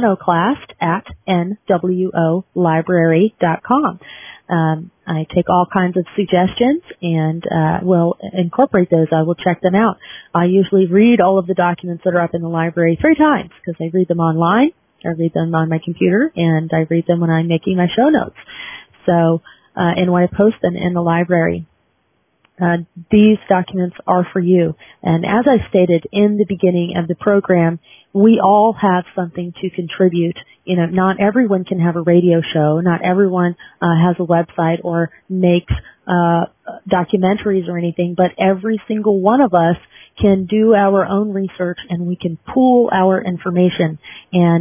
iconoclast@nwolibrary.com. I take all kinds of suggestions and will incorporate those. I will check them out. I usually read all of the documents that are up in the library 3 times because I read them online, I read them on my computer, and I read them when I'm making my show notes. So, and when I post them in the library. These documents are for you. And as I stated in the beginning of the program, we all have something to contribute. You know, not everyone can have a radio show. Not everyone has a website or makes documentaries or anything, but every single one of us can do our own research and we can pool our information. And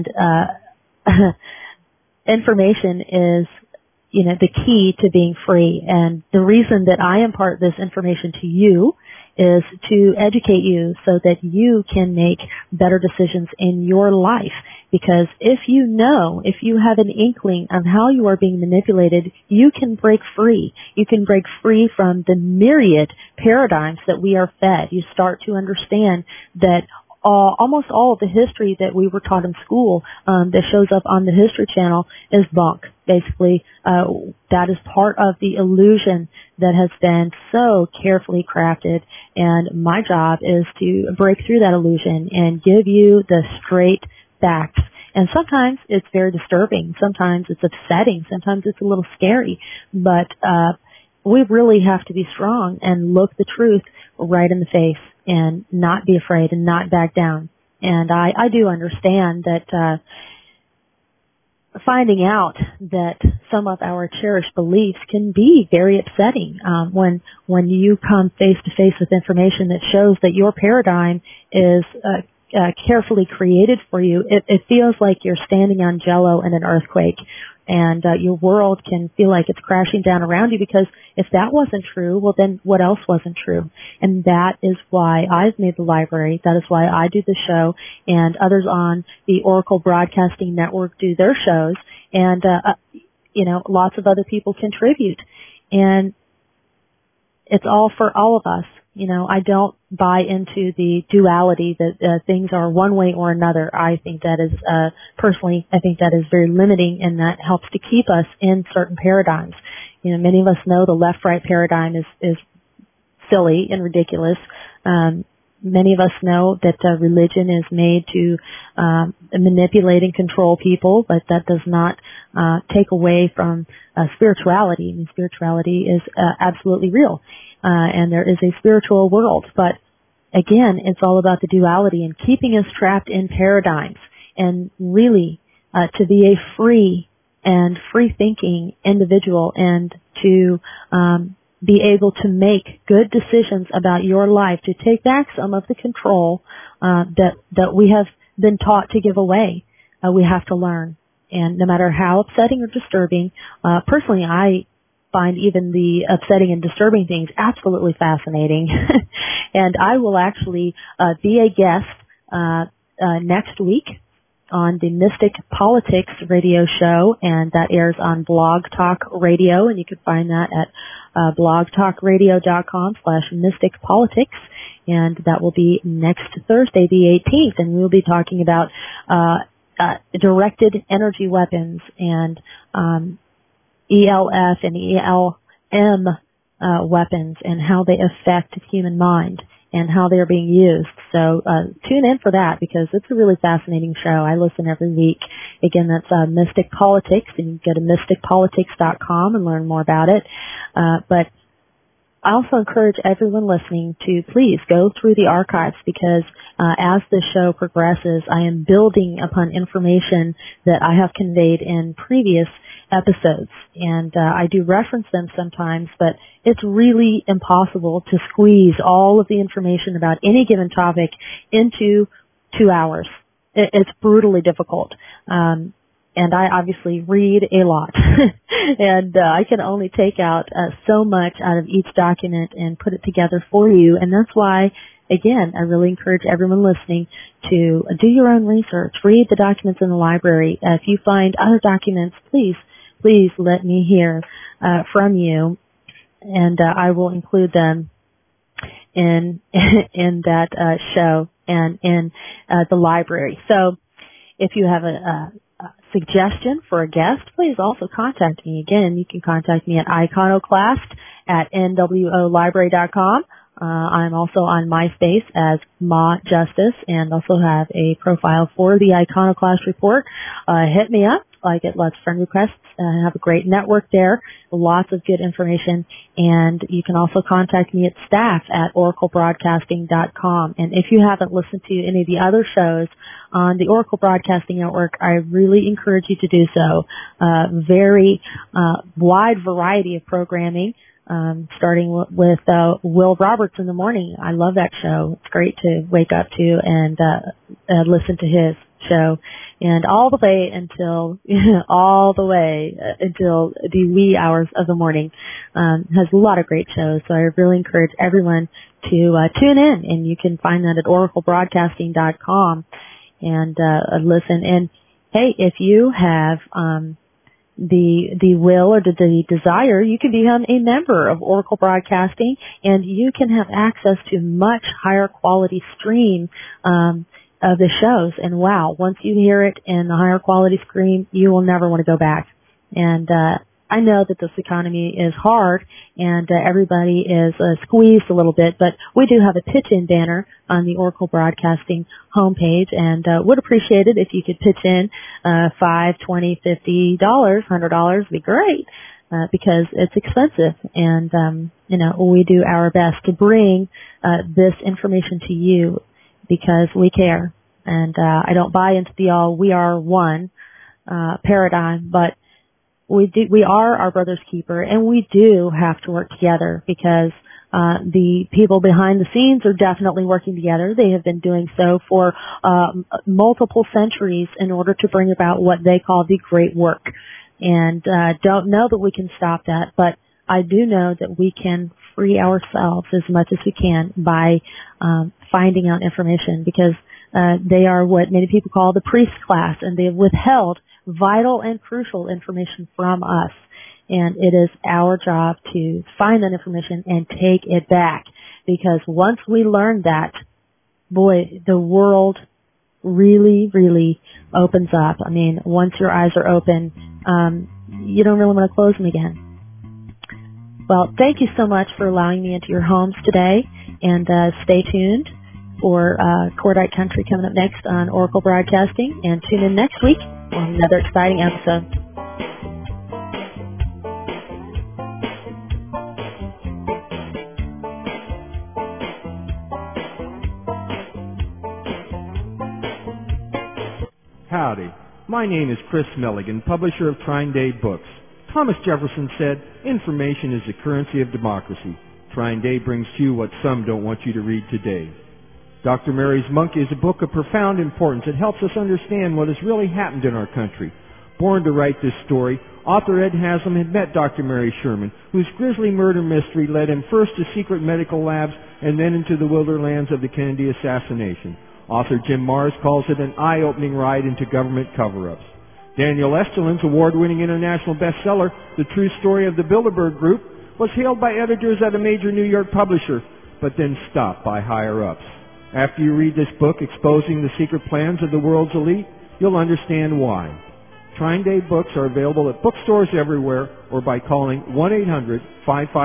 information is, you know, the key to being free. And the reason that I impart this information to you is to educate you so that you can make better decisions in your life. Because if you know, if you have an inkling of how you are being manipulated, you can break free. You can break free from the myriad paradigms that we are fed. You start to understand that almost all of the history that we were taught in school that shows up on the History Channel is bunk. Basically, that is part of the illusion that has been so carefully crafted, and my job is to break through that illusion and give you the straight facts. And sometimes it's very disturbing, sometimes it's upsetting, sometimes it's a little scary, but we really have to be strong and look the truth right in the face and not be afraid and not back down. And I do understand that finding out that some of our cherished beliefs can be very upsetting when you come face to face with information that shows that your paradigm is carefully created for you. It feels like you're standing on Jell-O in an earthquake, and your world can feel like it's crashing down around you, because if that wasn't true, well then what else wasn't true? And that is why I've made the library. That is why I do the show, and others on the Oracle Broadcasting Network do their shows, and you know, lots of other people contribute. And it's all for all of us. You know, I don't buy into the duality that things are one way or another. I think that is, personally, I think that is very limiting, and that helps to keep us in certain paradigms. You know, many of us know the left-right paradigm is silly and ridiculous. Many of us know that religion is made to manipulate and control people, but that does not take away from spirituality. I mean, spirituality is absolutely real. And there is a spiritual world. But again, it's all about the duality and keeping us trapped in paradigms. And really, to be a free and free-thinking individual, and to be able to make good decisions about your life, to take back some of the control that we have been taught to give away. We have to learn. And no matter how upsetting or disturbing, personally, I find even the upsetting and disturbing things absolutely fascinating. And I will actually be a guest next week on the Mystic Politics radio show, and that airs on Blog Talk Radio, and you can find that at blogtalkradio.com/mysticpolitics, and that will be next Thursday, the 18th, and we will be talking about directed energy weapons and ELF and ELM weapons, and how they affect the human mind and how they are being used. So tune in for that because it's a really fascinating show. I listen every week. Again, that's Mystic Politics, and you can go to mysticpolitics.com and learn more about it. But I also encourage everyone listening to please go through the archives because as this show progresses, I am building upon information that I have conveyed in previous episodes, and I do reference them sometimes, but it's really impossible to squeeze all of the information about any given topic into 2 hours. It's brutally difficult. And I obviously read a lot, and I can only take out so much out of each document and put it together for you, and that's why, again, I really encourage everyone listening to do your own research, read the documents in the library. If you find other documents, please let me hear from you, and I will include them in that show and in the library. So if you have a suggestion for a guest, please also contact me. Again, you can contact me at iconoclast@nwolibrary.com. I'm also on MySpace as Ma Justice and also have a profile for the Iconoclast Report. Hit me up. I get lots of friend requests. I have a great network there, lots of good information, and you can also contact me at staff@oraclebroadcasting.com. And if you haven't listened to any of the other shows on the Oracle Broadcasting Network, I really encourage you to do so. Very wide variety of programming, starting with Will Roberts in the morning. I love that show. It's great to wake up to and listen to his show, and all the way until the wee hours of the morning. Has a lot of great shows, so I really encourage everyone to tune in, and you can find that at oraclebroadcasting.com and listen. And hey, if you have the will or the desire, you can become a member of Oracle Broadcasting, and you can have access to much higher quality stream of the shows. And wow, once you hear it in the higher quality stream, you will never want to go back. And I know that this economy is hard and everybody is squeezed a little bit, but we do have a pitch-in banner on the Oracle Broadcasting homepage, and would appreciate it if you could pitch in $5, $20, $50, $100 would be great. Because it's expensive, and we do our best to bring this information to you because we care. And I don't buy into the all we are one paradigm, but we are our brother's keeper, and we do have to work together because the people behind the scenes are definitely working together. They have been doing so for multiple centuries in order to bring about what they call the great work. And don't know that we can stop that, but I do know that we can free ourselves as much as we can by finding out information, because they are what many people call the priest class, and they have withheld vital and crucial information from us. And it is our job to find that information and take it back, because once we learn that, boy, the world really, really opens up. I mean, once your eyes are open, you don't really want to close them again. Well, thank you so much for allowing me into your homes today, and stay tuned for Cordite Country coming up next on Oracle Broadcasting, and tune in next week for another exciting episode. Howdy. My name is Chris Milligan, publisher of Trine Day Books. Thomas Jefferson said, "Information is the currency of democracy." Trine Day brings to you what some don't want you to read today. Dr. Mary's Monkey is a book of profound importance. It helps us understand what has really happened in our country. Born to write this story, author Ed Haslam had met Dr. Mary Sherman, whose grisly murder mystery led him first to secret medical labs and then into the wilderlands of the Kennedy assassination. Author Jim Marrs calls it an eye-opening ride into government cover-ups. Daniel Esterlin's award-winning international bestseller, The True Story of the Bilderberg Group, was hailed by editors at a major New York publisher, but then stopped by higher-ups. After you read this book exposing the secret plans of the world's elite, you'll understand why. Trine Day Books are available at bookstores everywhere or by calling 1-800-556-2012. 2012.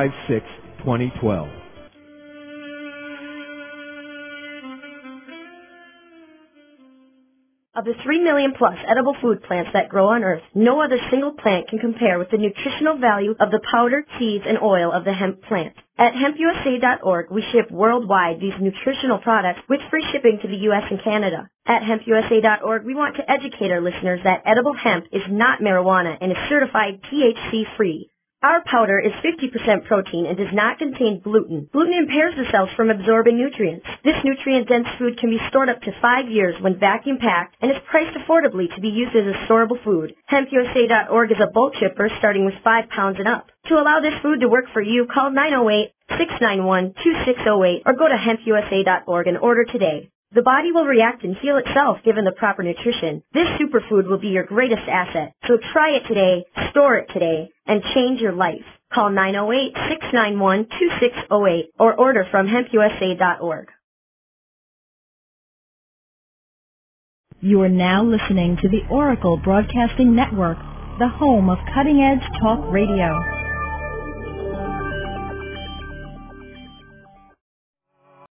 Of the 3 million plus edible food plants that grow on Earth, no other single plant can compare with the nutritional value of the powder, seeds, and oil of the hemp plant. At hempusa.org, we ship worldwide these nutritional products with free shipping to the U.S. and Canada. At hempusa.org, we want to educate our listeners that edible hemp is not marijuana and is certified THC-free. Our powder is 50% protein and does not contain gluten. Gluten impairs the cells from absorbing nutrients. This nutrient-dense food can be stored up to 5 years when vacuum-packed and is priced affordably to be used as a storable food. HempUSA.org is a bulk shipper starting with 5 pounds and up. To allow this food to work for you, call 908-691-2608 or go to HempUSA.org and order today. The body will react and heal itself given the proper nutrition. This superfood will be your greatest asset. So try it today, store it today, and change your life. Call 908-691-2608 or order from hempusa.org. You are now listening to the Oracle Broadcasting Network, the home of cutting-edge talk radio.